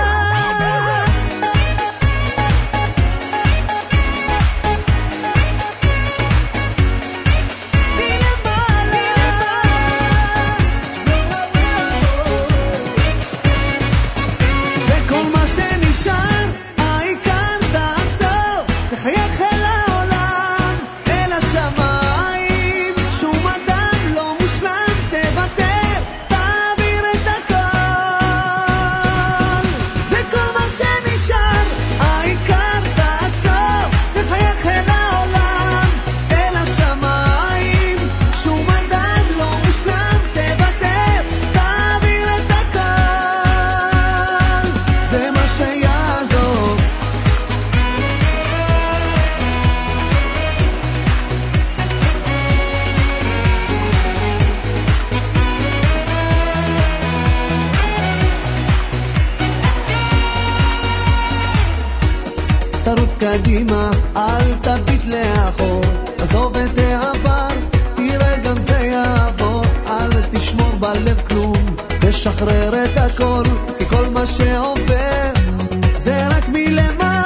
Speaker 8: תרוץ קדימה, אל תביט לאחור, עזוב את העבר, תראה גם זה יעבור, אל תשמור בלב כלום, תשחרר את הכל, כי כל מה שעובר זה רק מלמעלה.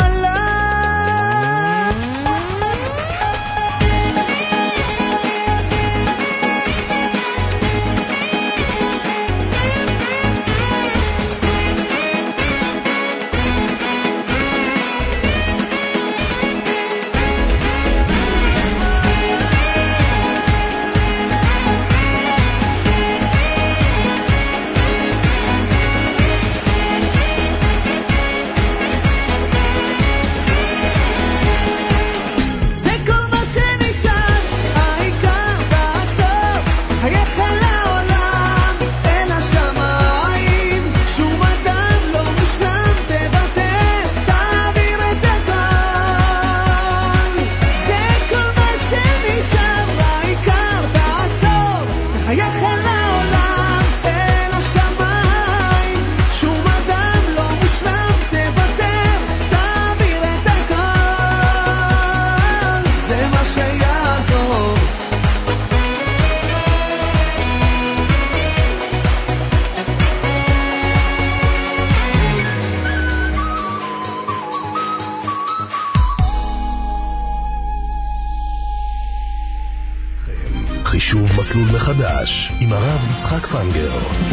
Speaker 1: חישוב מסלול מחדש עם הרב יצחק פנגר.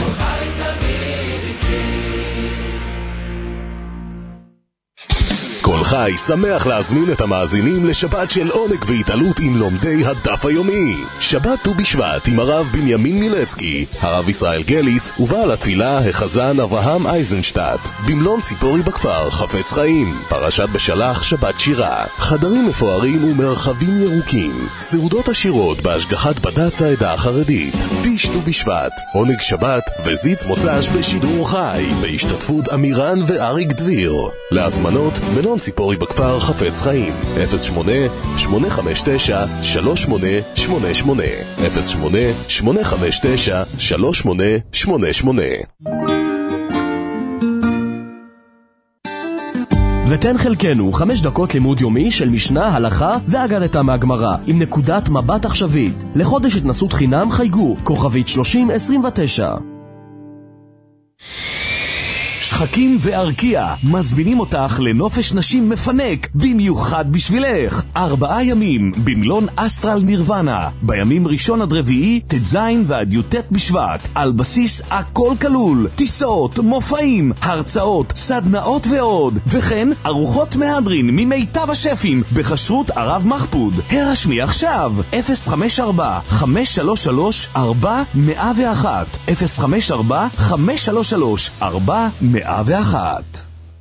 Speaker 1: כל חי שמח להזמין את המאזינים לשבת של עונג והתעלות עם לומדי הדף היומי. שבת ט"ו בשבט עם הרב בנימין מילצקי, הרב ישראל גליס ובעל התפילה החזן אברהם אייזנשטט. במלון ציפורי בכפר חפץ חיים, פרשת בשלח שבת שירה, חדרים מפוארים ומרחבים ירוקים, סעודות עשירות בהשגחת בד"ץ העדה החרדית. טיש ט"ו בשבט, עונג שבת וזיץ מוצ"ש בשידור חי בהשתתפות אמירן ואריק דביר. להזמנות מלון ציפורי ציפורי בכפר חפץ חיים. אפס שמונה שמונה חמש תשע שלוש שמונה שמונה שמונה אפס שמונה שמונה חמש תשע שלוש שמונה שמונה שמונה.
Speaker 4: ותן חלקנו חמש דקות לימוד יומי של משנה, הלכה ואגדתה מהגמרא עם נקודת מבט עכשווית. לחודש התנסות חינם חייגו כוכבית שלושים עשרים ותשע.
Speaker 5: שחקים וארקיע מזמינים אותך לנופש נשים מפנק במיוחד בשבילך. ארבעה ימים במלון אסטרל נירוונה, בימים ראשון עד רביעי, תזין ועד י"ט בשבט, על בסיס הכל כלול, טיסות, מופעים, הרצאות, סדנאות ועוד, וכן ארוחות מהדרין ממיטב השפים בחשרות הרב מחפוד. הרשמי עכשיו אפס חמש ארבע חמש שלוש שלוש ארבע מאה ואחת אפס חמש ארבע חמש שלוש שלוש ארבע מאה ואחת.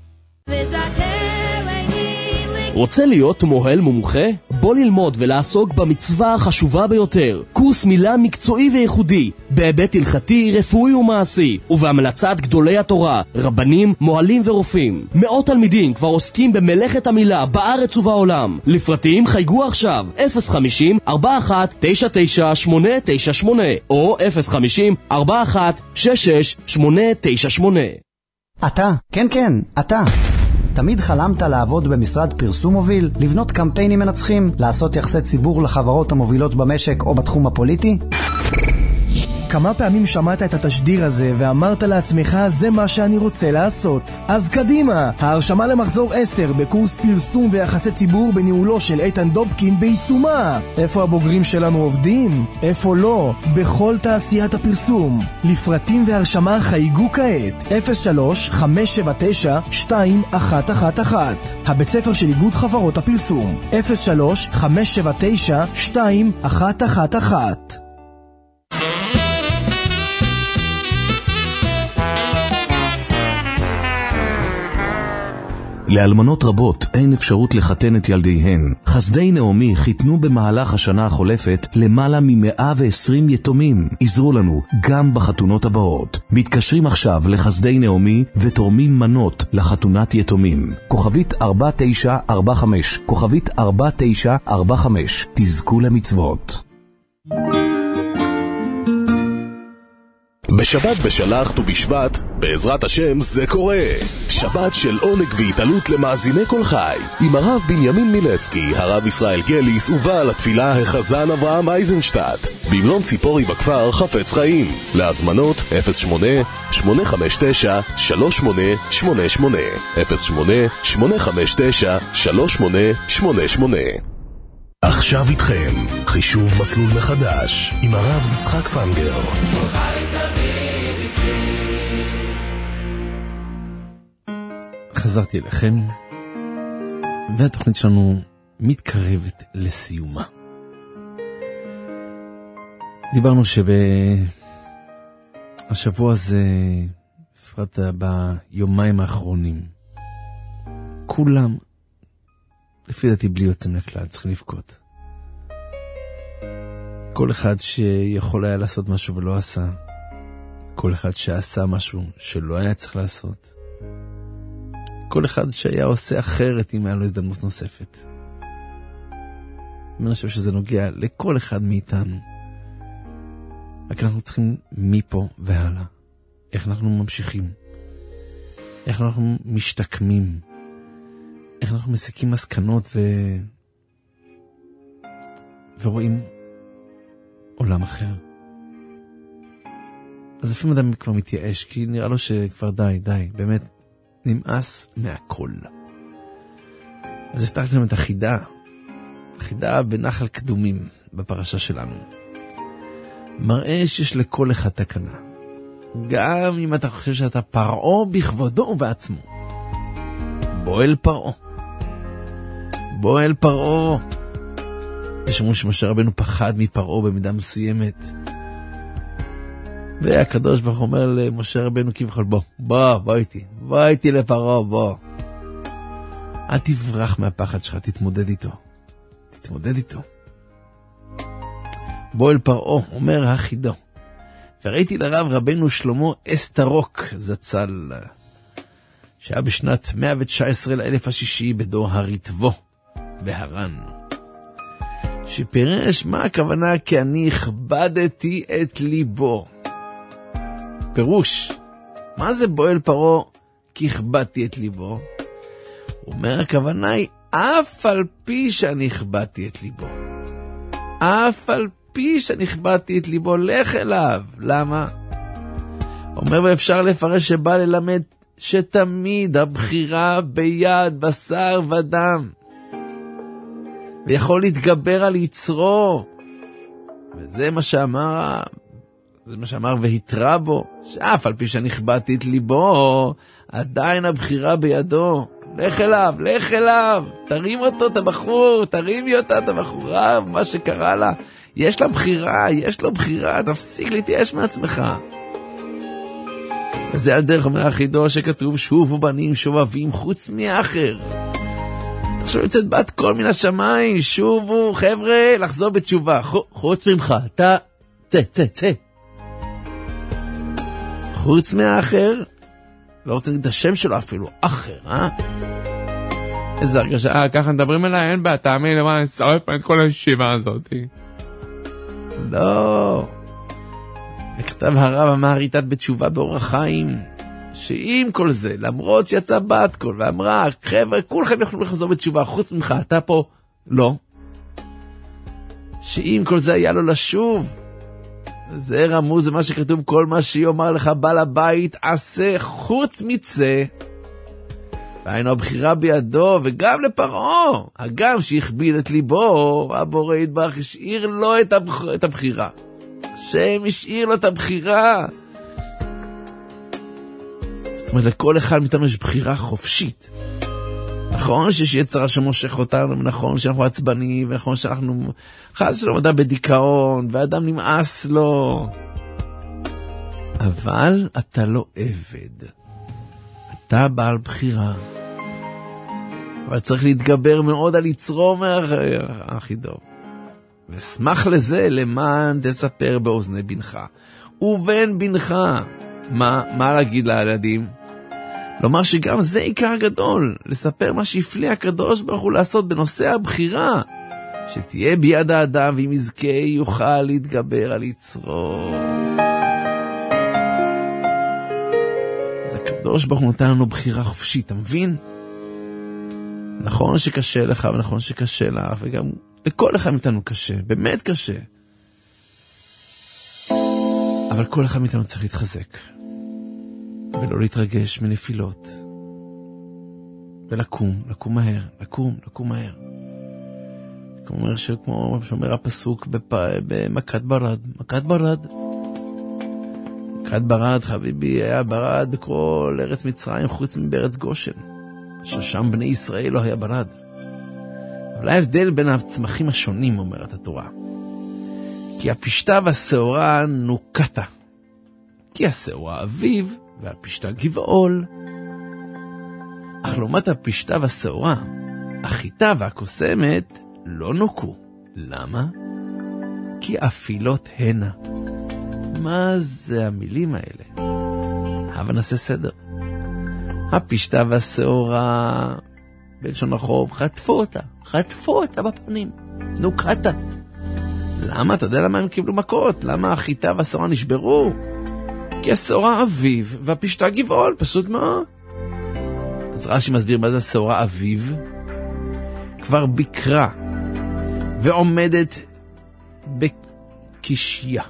Speaker 4: רוצה להיות מוהל מומחה? בוא ללמוד ולעסוק במצווה החשובה ביותר. קורס מילה מקצועי וייחודי, בהיבט הלכתי, רפואי ומעשי, ובהמלצת גדולי התורה, רבנים, מוהלים ורופאים. מאות תלמידים כבר עוסקים במלאכת המילה בארץ ובעולם. לפרטים חייגו עכשיו אפס חמישים ארבע אחת תשע תשע שמונה תשע שמונה או אפס חמישים ארבע אחת שש שש שמונה תשע שמונה.
Speaker 6: אתה, כן כן, אתה. תמיד חלמת לעבוד במשרד פרסום מוביל, לבנות קמפיינים מנצחים, לעשות יחסי ציבור לחברות המובילות במשק או בתחום הפוליטי?
Speaker 7: כמה פעמים שמעת את התשדיר הזה ואמרת לעצמך, זה מה שאני רוצה לעשות? אז קדימה! ההרשמה למחזור עשר בקורס פרסום ויחסי ציבור בניהולו של איתן דובקין בעיצומה. איפה הבוגרים שלנו עובדים? איפה לא? בכל תעשיית הפרסום. לפרטים והרשמה חייגו כעת אפס שלוש חמש שבע תשע שתיים אחת אחת אחת. הבית ספר של איגוד חברות הפרסום אפס שלוש חמש שבע תשע שתיים אחת אחת אחת.
Speaker 5: לאלמנות רבות אין אפשרות לחתן את ילדיהן. חסדי נעמי חיתנו במהלך השנה החולפת למעלה מ-מאה ועשרים יתומים. עזרו לנו גם בחתונות הבאות. מתקשרים עכשיו לחסדי נעמי ותורמים מנות לחתונת יתומים. כוכבית ארבע תשע ארבע חמש, כוכבית ארבע תשע ארבע חמש. תזכו למצוות.
Speaker 1: בשבת בשלח ובשבט, בעזרת השם זה קורה. שבת של עונג והתעלות למאזיני כל חי, עם הרב בנימין מילצקי, הרב ישראל גליס ובעל התפילה החזן אברהם אייזנשטט, במלון ציפורי בכפר חפץ חיים. להזמנות אפס שמונה שמונה חמש תשע שלוש שמונה שמונה שמונה אפס שמונה שמונה חמש תשע שלוש שמונה שמונה שמונה. עכשיו איתכם חישוב מסלול מחדש עם הרב יצחק פנגר.
Speaker 2: חזרתי אליכם, והתוכנית שלנו מתקרבת לסיומה. דיברנו שבשבוע הזה, בפרט ביומיים האחרונים, כולם, לפי דעתי בלי יוצא מהכלל, צריכים לבכות. כל אחד שיכול היה לעשות משהו ולא עשה, כל אחד שעשה משהו שלא היה צריך לעשות, כל אחד שהיה עושה אחרת אם היה לו הזדמנות נוספת. אני חושב שזה נוגע לכל אחד מאיתנו. רק אנחנו צריכים מפה והלאה. איך אנחנו ממשיכים. איך אנחנו משתקמים. איך אנחנו מסיקים מסקנות ו... ורואים עולם אחר. אז לפעמים אדם כבר מתייאש, כי נראה לו שכבר די, די, באמת נמאס מהכל. אז השתרתי להם את החידה, החידה בנחל קדומים בפרשה שלנו. מראה שיש לכל אחד תקנה. גם אם אתה חושב שאתה פרעה בכבודו ובעצמו. בוא אל פרעה. בוא אל פרעה. יש אומרים שמשה רבנו פחד מפרעה במידה מסוימת. והקדוש ברוך הוא אומר למשה רבנו כביכול, בוא, בוא, בוא איתי, בוא איתי לפרעה, בוא. אל תברח מהפחד שלך, תתמודד איתו. תתמודד איתו. בוא אל פרעה, אומר החידו. וראיתי לרב רבנו שלמה אסתרוק זצ"ל, שהיה בשנת מאה תשע עשרה לאלף השישי בדור הריטבו בהרן, שפירש מה הכוונה כי אני הכבדתי את ליבו. פירוש, מה זה בועל פרו כי הכבדתי את ליבו? הוא אומר, הכוונה היא אף על פי שאני הכבדתי את ליבו, אף על פי שאני הכבדתי את ליבו, לך אליו. למה? אומר, ואפשר לפרש שבא ללמד שתמיד הבחירה ביד בשר ודם, ויכול להתגבר על יצרו, וזה מה שאמר, זה מה שאמר והתרה בו, שאף על פי שאני הכבדתי את ליבו, עדיין הבחירה בידו. לך אליו, לך אליו, תרים אותו, את הבחור, תרימי אותה, את הבחורה, מה שקרה לה, יש לה בחירה, יש לו בחירה, תפסיק להתייאש מעצמך. וזה על דרך אומר החידוש שכתוב, שובו בנים שובבים חוץ מאחר. עכשיו יוצאת בת קול מן השמיים, שובו חבר'ה, לחזור בתשובה, חוץ ממך, אתה, צא, צא, צא. חוץ מהאחר, לא רוצה להגיד את השם שלו אפילו, אחר, אה? איזה הרגשה, אה, ככה מדברים אליי, אין בה, תאמין, למה אני שרף את כל הישיבה הזאת. לא. וכתב הרב המעריתת בתשובה באורח חיים, שעם כל זה, למרות שיצא בת קול ואמרה, חבר'ה, כולכם יכולים לחזור בתשובה, חוץ ממך, אתה פה, לא. שעם כל זה היה לו לשוב, זה רמוז במה שכתוב, כל מה שיאמר לך בעל הבית עשה חוץ מצא. והיינו הבחירה בידו, וגם לפרעה, הגם שהכביד את ליבו, הבורא יתברך השאיר לו את, הבח... את הבחירה. השם השאיר לו את הבחירה. זאת אומרת, לכל אחד מאיתנו יש בחירה חופשית. נכון שיש יצר שמושך אותנו, ונכון שאנחנו עצבנים, ונכון שאנחנו חס שלא מדע בדיכאון, ואדם נמאס לו. אבל אתה לא עבד. אתה בעל בחירה. אבל צריך להתגבר מאוד על יצרו, אומר החידו. ושמח לזה למען תספר באוזני בנך. ובן בנך. מה, מה להגיד לילדים? לומר שגם זה עיקר גדול, לספר מה שהפליא הקדוש ברוך הוא לעשות בנושא הבחירה, שתהיה ביד האדם ואם יזכה יוכל להתגבר על יצרו. אז הקדוש ברוך הוא נתן לנו בחירה חופשית, אתה מבין? נכון שקשה לך ונכון שקשה לך, וגם לכל אחד מאיתנו קשה, באמת קשה. אבל כל אחד מאיתנו צריך להתחזק. ולא להתרגש מנפילות. ולקום, לקום מהר, לקום, לקום מהר. כמו שכמו שאומר הפסוק במכת ברד, מכת ברד. מכת ברד, חביבי, היה ברד בכל ארץ מצרים חוץ מבארץ גושן. ששם בני ישראל לא היה ברד. אבל ההבדל בין הצמחים השונים, אומרת התורה. כי הפשטה והשעורה נוקטה. כי השעורה אביב, והפשטה גבעול. אך לעומת הפשטה והשעורה, החיטה והקוסמת לא נוקו. למה? כי אפילות הנה. מה זה המילים האלה? הבה נעשה סדר. הפשטה והשעורה, בלשון החוב, חטפו אותה. חטפו אותה בפנים. נוקטה. למה? אתה יודע למה הם קיבלו מכות? למה החיטה והשעורה נשברו? כי השעורה אביב והפשטה גבעול, פשוט מאוד. אז רש"י מסביר מה זה השעורה אביב. כבר בקרה ועומדת בקשיה,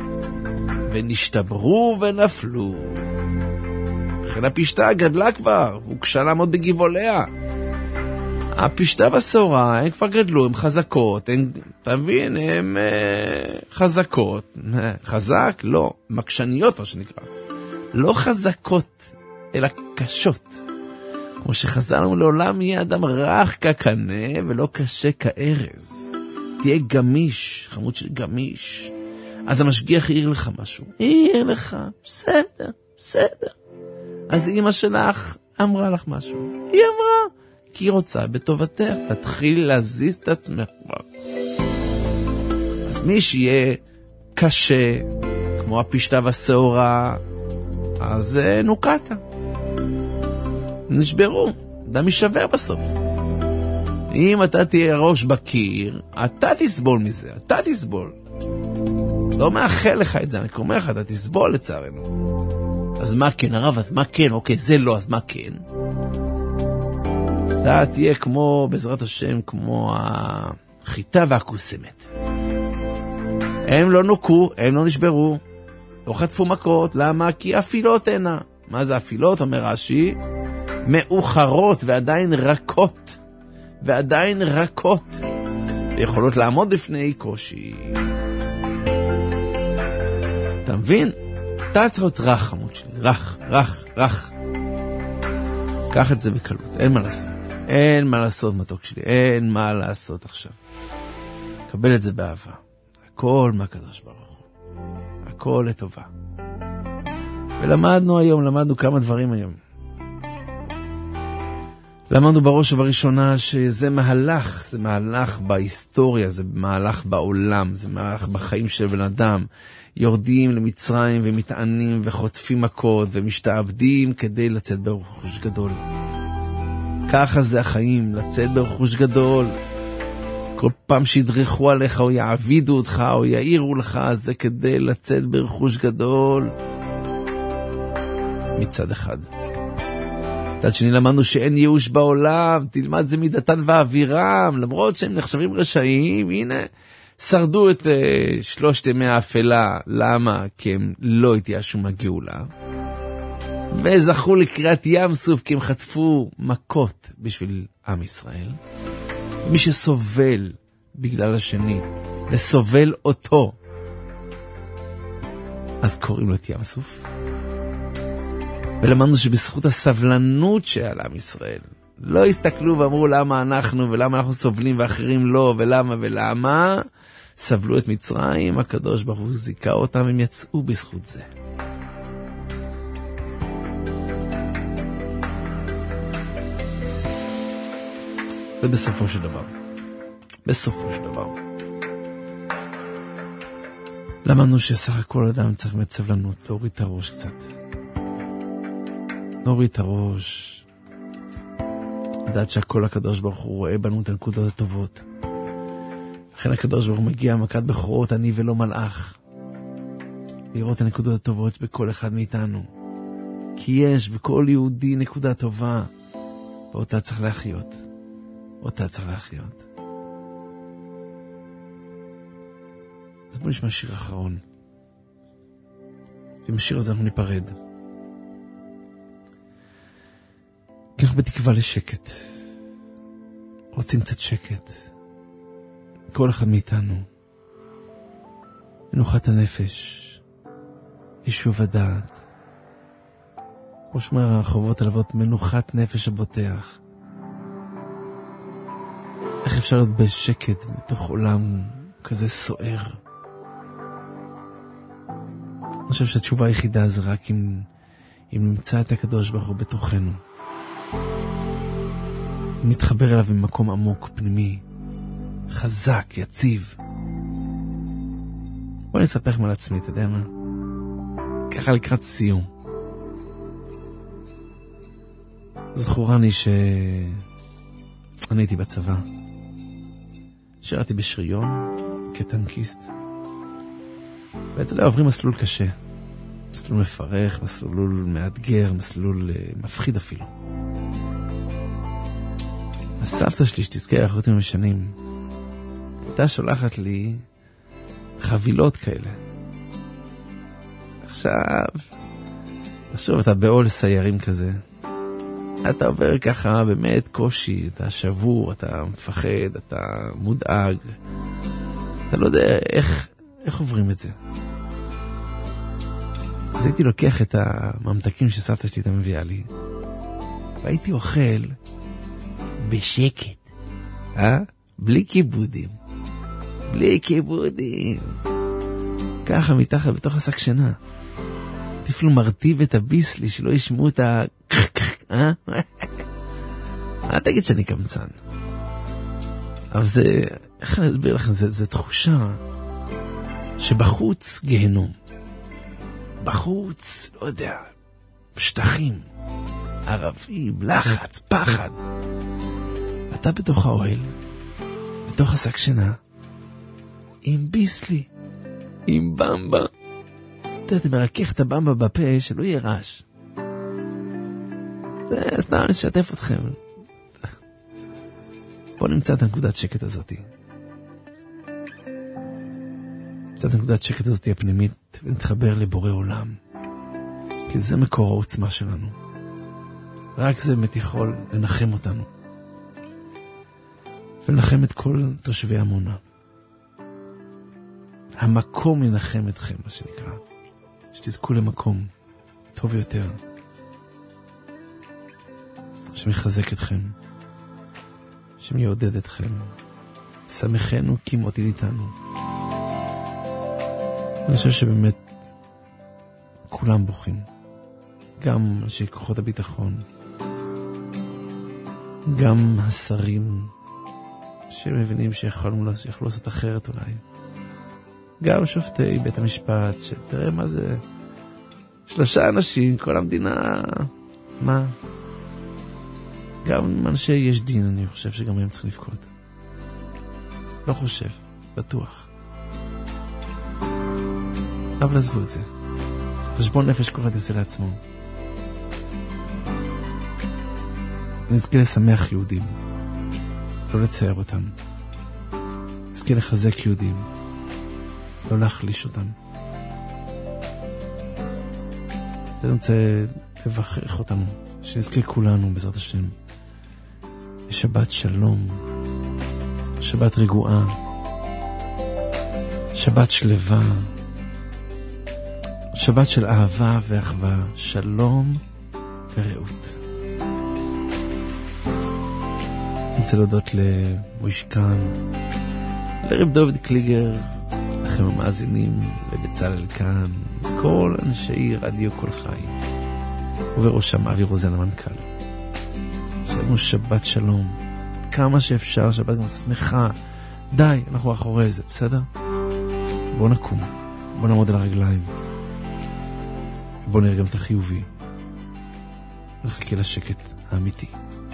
Speaker 2: ונשתברו ונפלו. לכן הפשטה גדלה כבר, והוא קשה לעמוד בגבעוליה. הפשטה והשעורה הם כבר גדלו, הם חזקות, הם, אתה מבין, הם uh, חזקות. חזק? לא, מקשניות מה שנקרא. לא חזקות, אלא קשות. כמו שחז"ל לנו, לעולם יהיה אדם רך כקנה ולא קשה כארז. תהיה גמיש, חמוד של גמיש. אז המשגיח העיר לך משהו. העיר לך, בסדר, בסדר. אז אמא שלך אמרה לך משהו. היא אמרה. כי היא רוצה בטובתך, תתחיל להזיז את עצמך. אז מי שיהיה קשה, כמו הפשטה והשעורה, אז נוקטה. נשברו, אדם יישבר בסוף. אם אתה תהיה ראש בקיר, אתה תסבול מזה, אתה תסבול. לא מאחל לך את זה, אני אומר לך, אתה תסבול לצערנו. אז מה כן, הרב, אז מה כן? אוקיי, זה לא, אז מה כן? אתה תהיה כמו, בעזרת השם, כמו החיטה והקוסמת. הם לא נוקו, הם לא נשברו, לא חטפו מכות. למה? כי אפילות הנה. מה זה אפילות? אומר רש"י, מאוחרות ועדיין רכות, ועדיין רכות, ויכולות לעמוד בפני קושי. אתה מבין? אתה צריך להיות רך, חמוד שלי, רך, רך, רך. קח את זה בקלות, אין מה לעשות. אין מה לעשות, מתוק שלי, אין מה לעשות עכשיו. קבל את זה באהבה. הכל מהקדוש ברוך הוא. הכל לטובה. ולמדנו היום, למדנו כמה דברים היום. למדנו בראש ובראשונה שזה מהלך, זה מהלך בהיסטוריה, זה מהלך בעולם, זה מהלך בחיים של בן אדם. יורדים למצרים ומתענים וחוטפים מכות ומשתעבדים כדי לצאת ברכוש גדול. ככה זה החיים, לצאת ברכוש גדול. כל פעם שידרכו עליך או יעבידו אותך או יעירו לך, זה כדי לצאת ברכוש גדול. מצד אחד. מצד שני למדנו שאין ייאוש בעולם, תלמד זה מדתן ואווירם, למרות שהם נחשבים רשעים, הנה, שרדו את uh, שלושת ימי האפלה. למה? כי הם לא התייאשו מהגאולה. וזכו לקריאת ים סוף, כי הם חטפו מכות בשביל עם ישראל. מי שסובל בגלל השני, וסובל אותו, אז קוראים לו את ים סוף. ולמדנו שבזכות הסבלנות שעל עם ישראל, לא הסתכלו ואמרו למה אנחנו ולמה אנחנו סובלים ואחרים לא ולמה ולמה, סבלו את מצרים, הקדוש ברוך הוא זיכה אותם, הם יצאו בזכות זה. ובסופו של דבר, בסופו של דבר, למדנו שסך הכל אדם צריך באמת סבלנות, להוריד את הראש קצת. להוריד את הראש, לדעת שהכל הקדוש ברוך הוא רואה בנו את הנקודות הטובות. לכן הקדוש ברוך הוא מגיע מכת בכורות, אני ולא מלאך. לראות את הנקודות הטובות בכל אחד מאיתנו. כי יש בכל יהודי נקודה טובה, ואותה צריך להחיות. אותה צריך להחיות. אז בוא נשמע שיר אחרון. עם השיר הזה אנחנו ניפרד. כי אנחנו בתקווה לשקט. רוצים קצת שקט. כל אחד מאיתנו. מנוחת הנפש. יישוב הדעת. כמו שאומר הרחובות הלוות, מנוחת נפש הבוטח. איך אפשר להיות בשקט בתוך עולם כזה סוער? אני חושב שהתשובה היחידה זה רק אם, אם נמצא את הקדוש ברוך הוא בתוכנו. אם נתחבר אליו במקום עמוק, פנימי, חזק, יציב. בוא נספר לכם על עצמי, אתה יודע מה? ככה לקראת סיום. זכורני שאני הייתי בצבא. שירתי בשריון כטנקיסט. ואתה יודע, עוברים מסלול קשה. מסלול מפרך, מסלול מאתגר, מסלול uh, מפחיד אפילו. הסבתא שלי שתזכה לאחרות עם השנים, הייתה שולחת לי חבילות כאלה. עכשיו, תחשוב, אתה בעול סיירים כזה. אתה עובר ככה באמת קושי, אתה שבור, אתה מפחד, אתה מודאג. אתה לא יודע איך, איך עוברים את זה. אז הייתי לוקח את הממתקים שסבתא שלי אתה מביאה לי, והייתי אוכל בשקט, אה? בלי כיבודים. בלי כיבודים. ככה מתחת בתוך השק שינה. אפילו מרטיב את הביסלי שלא ישמעו את ה... אה? אל תגיד שאני קמצן. אבל זה, איך אני אסביר לכם, זה, זה תחושה שבחוץ גהנום. בחוץ, לא יודע, שטחים. ערבים, לחץ, פחד. אתה בתוך האוהל, בתוך השק שינה, עם ביסלי, עם במבה. אתה מרכך את הבמבה בפה שלא יהיה רעש. זה סתם לשתף אתכם. בואו נמצא את הנקודת שקט הזאת. נמצא את הנקודת שקט הזאת הפנימית ונתחבר לבורא עולם. כי זה מקור העוצמה שלנו. רק זה באמת יכול לנחם אותנו. ולנחם את כל תושבי עמונה. המקום ינחם אתכם, מה שנקרא. שתזכו למקום טוב יותר. שמחזק אתכם. שמעודד אתכם. שמחנו כי מותי איתנו. אני חושב שבאמת כולם בוכים. גם אנשי כוחות הביטחון. גם השרים שמבינים שיכולנו לעשות אחרת אולי. גם שופטי בית המשפט, שתראה מה זה, שלושה אנשים, כל המדינה, מה? גם אנשי יש דין, אני חושב שגם הם צריכים לבכות. לא חושב, בטוח. אבל עזבו את זה. חשבון נפש כל אחד יעשה לעצמו. נזכה לשמח יהודים, לא לצייר אותם. נזכה לחזק יהודים, לא להחליש אותם. זה נמצא לבחרך אותנו, שנזכה כולנו בעזרת השם לשבת שלום, שבת רגועה, שבת שלווה, שבת של אהבה ואחווה, שלום ורעות. אני רוצה להודות למוישקן, לרב דוד קליגר, לכם המאזינים, לבצלאל כאן, כל אנשי רדיו כל חי, ובראשם אבי רוזן המנכ"ל. שלנו שבת שלום, כמה שאפשר, שבת גם שמחה. די, אנחנו אחרי זה, בסדר? בוא נקום, בוא נעמוד על הרגליים, בוא נראה גם את החיובי, נחכה לשקט האמיתי.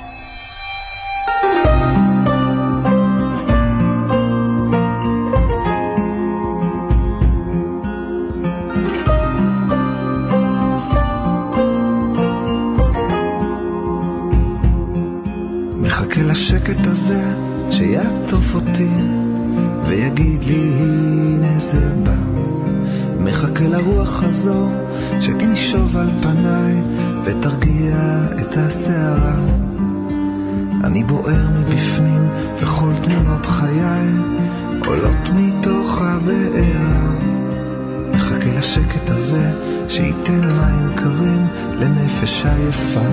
Speaker 9: מחכה לשקט הזה שיעטוף אותי ויגיד לי הנה זה בא. מחכה לרוח הזו שתנשוב על פניי ותרגיע את השערה. אני בוער מבפנים וכל תמונות חיי עולות מתוך הבארה. מחכה לשקט הזה שייתן מים קרים לנפש עייפה.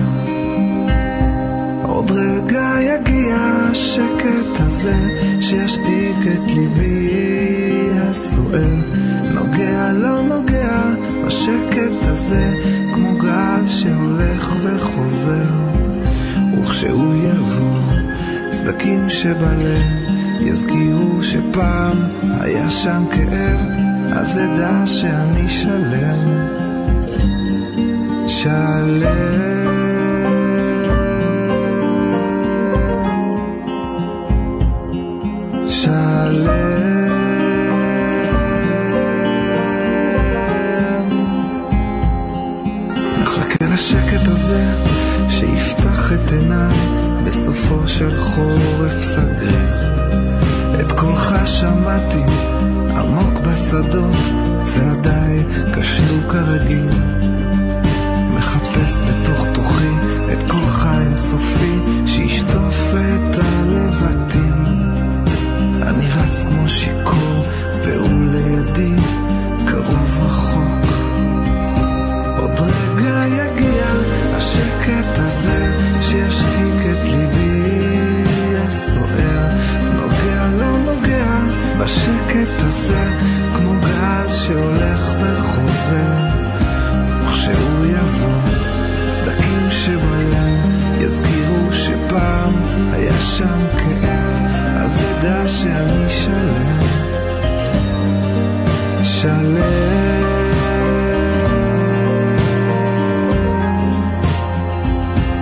Speaker 9: עוד רגע יגיע השקט הזה שישתיק את ליבי הסוער. נוגע לא נוגע בשקט הזה כמו גל שהולך וחוזר. וכשהוא יבוא סדקים שבלב יזכירו שפעם היה שם כאב, אז אדע שאני שלם שלם מחכה לשקט הזה שיפתח את עיניי בסופו של חורף סגריר. את קולך שמעתי עמוק בשדות, צעדיי כשלו כרגיל. מחפש בתוך תוכי את קולך אינסופי שישטוף את הלבטים. אני רץ כמו שיקור והוא לידי קרוב רחוק. עוד רגע יגיע השקט הזה שישתיק את ליבי הסוער. נוגע לא נוגע בשקט הזה כמו גל שהולך וחוזר. וכשהוא יבוא צדקים שבהם יזכירו שפעם היה שם כאב, אז ידע שאני שלם שלם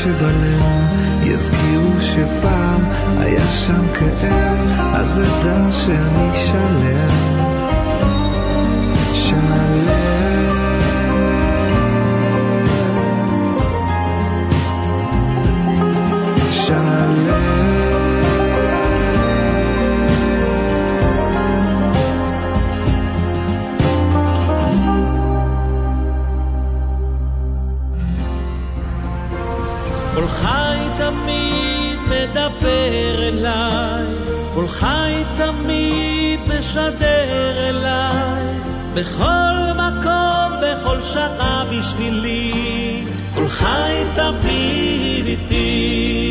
Speaker 9: שבלב יזכירו שפעם היה שם כאב, אז אדע שאני שלם, שלם.
Speaker 10: כל חי תמיד מדבר אליי, כל חי תמיד משדר אליי, בכל מקום, בכל שעה בשבילי, כל חי תמיד איתי.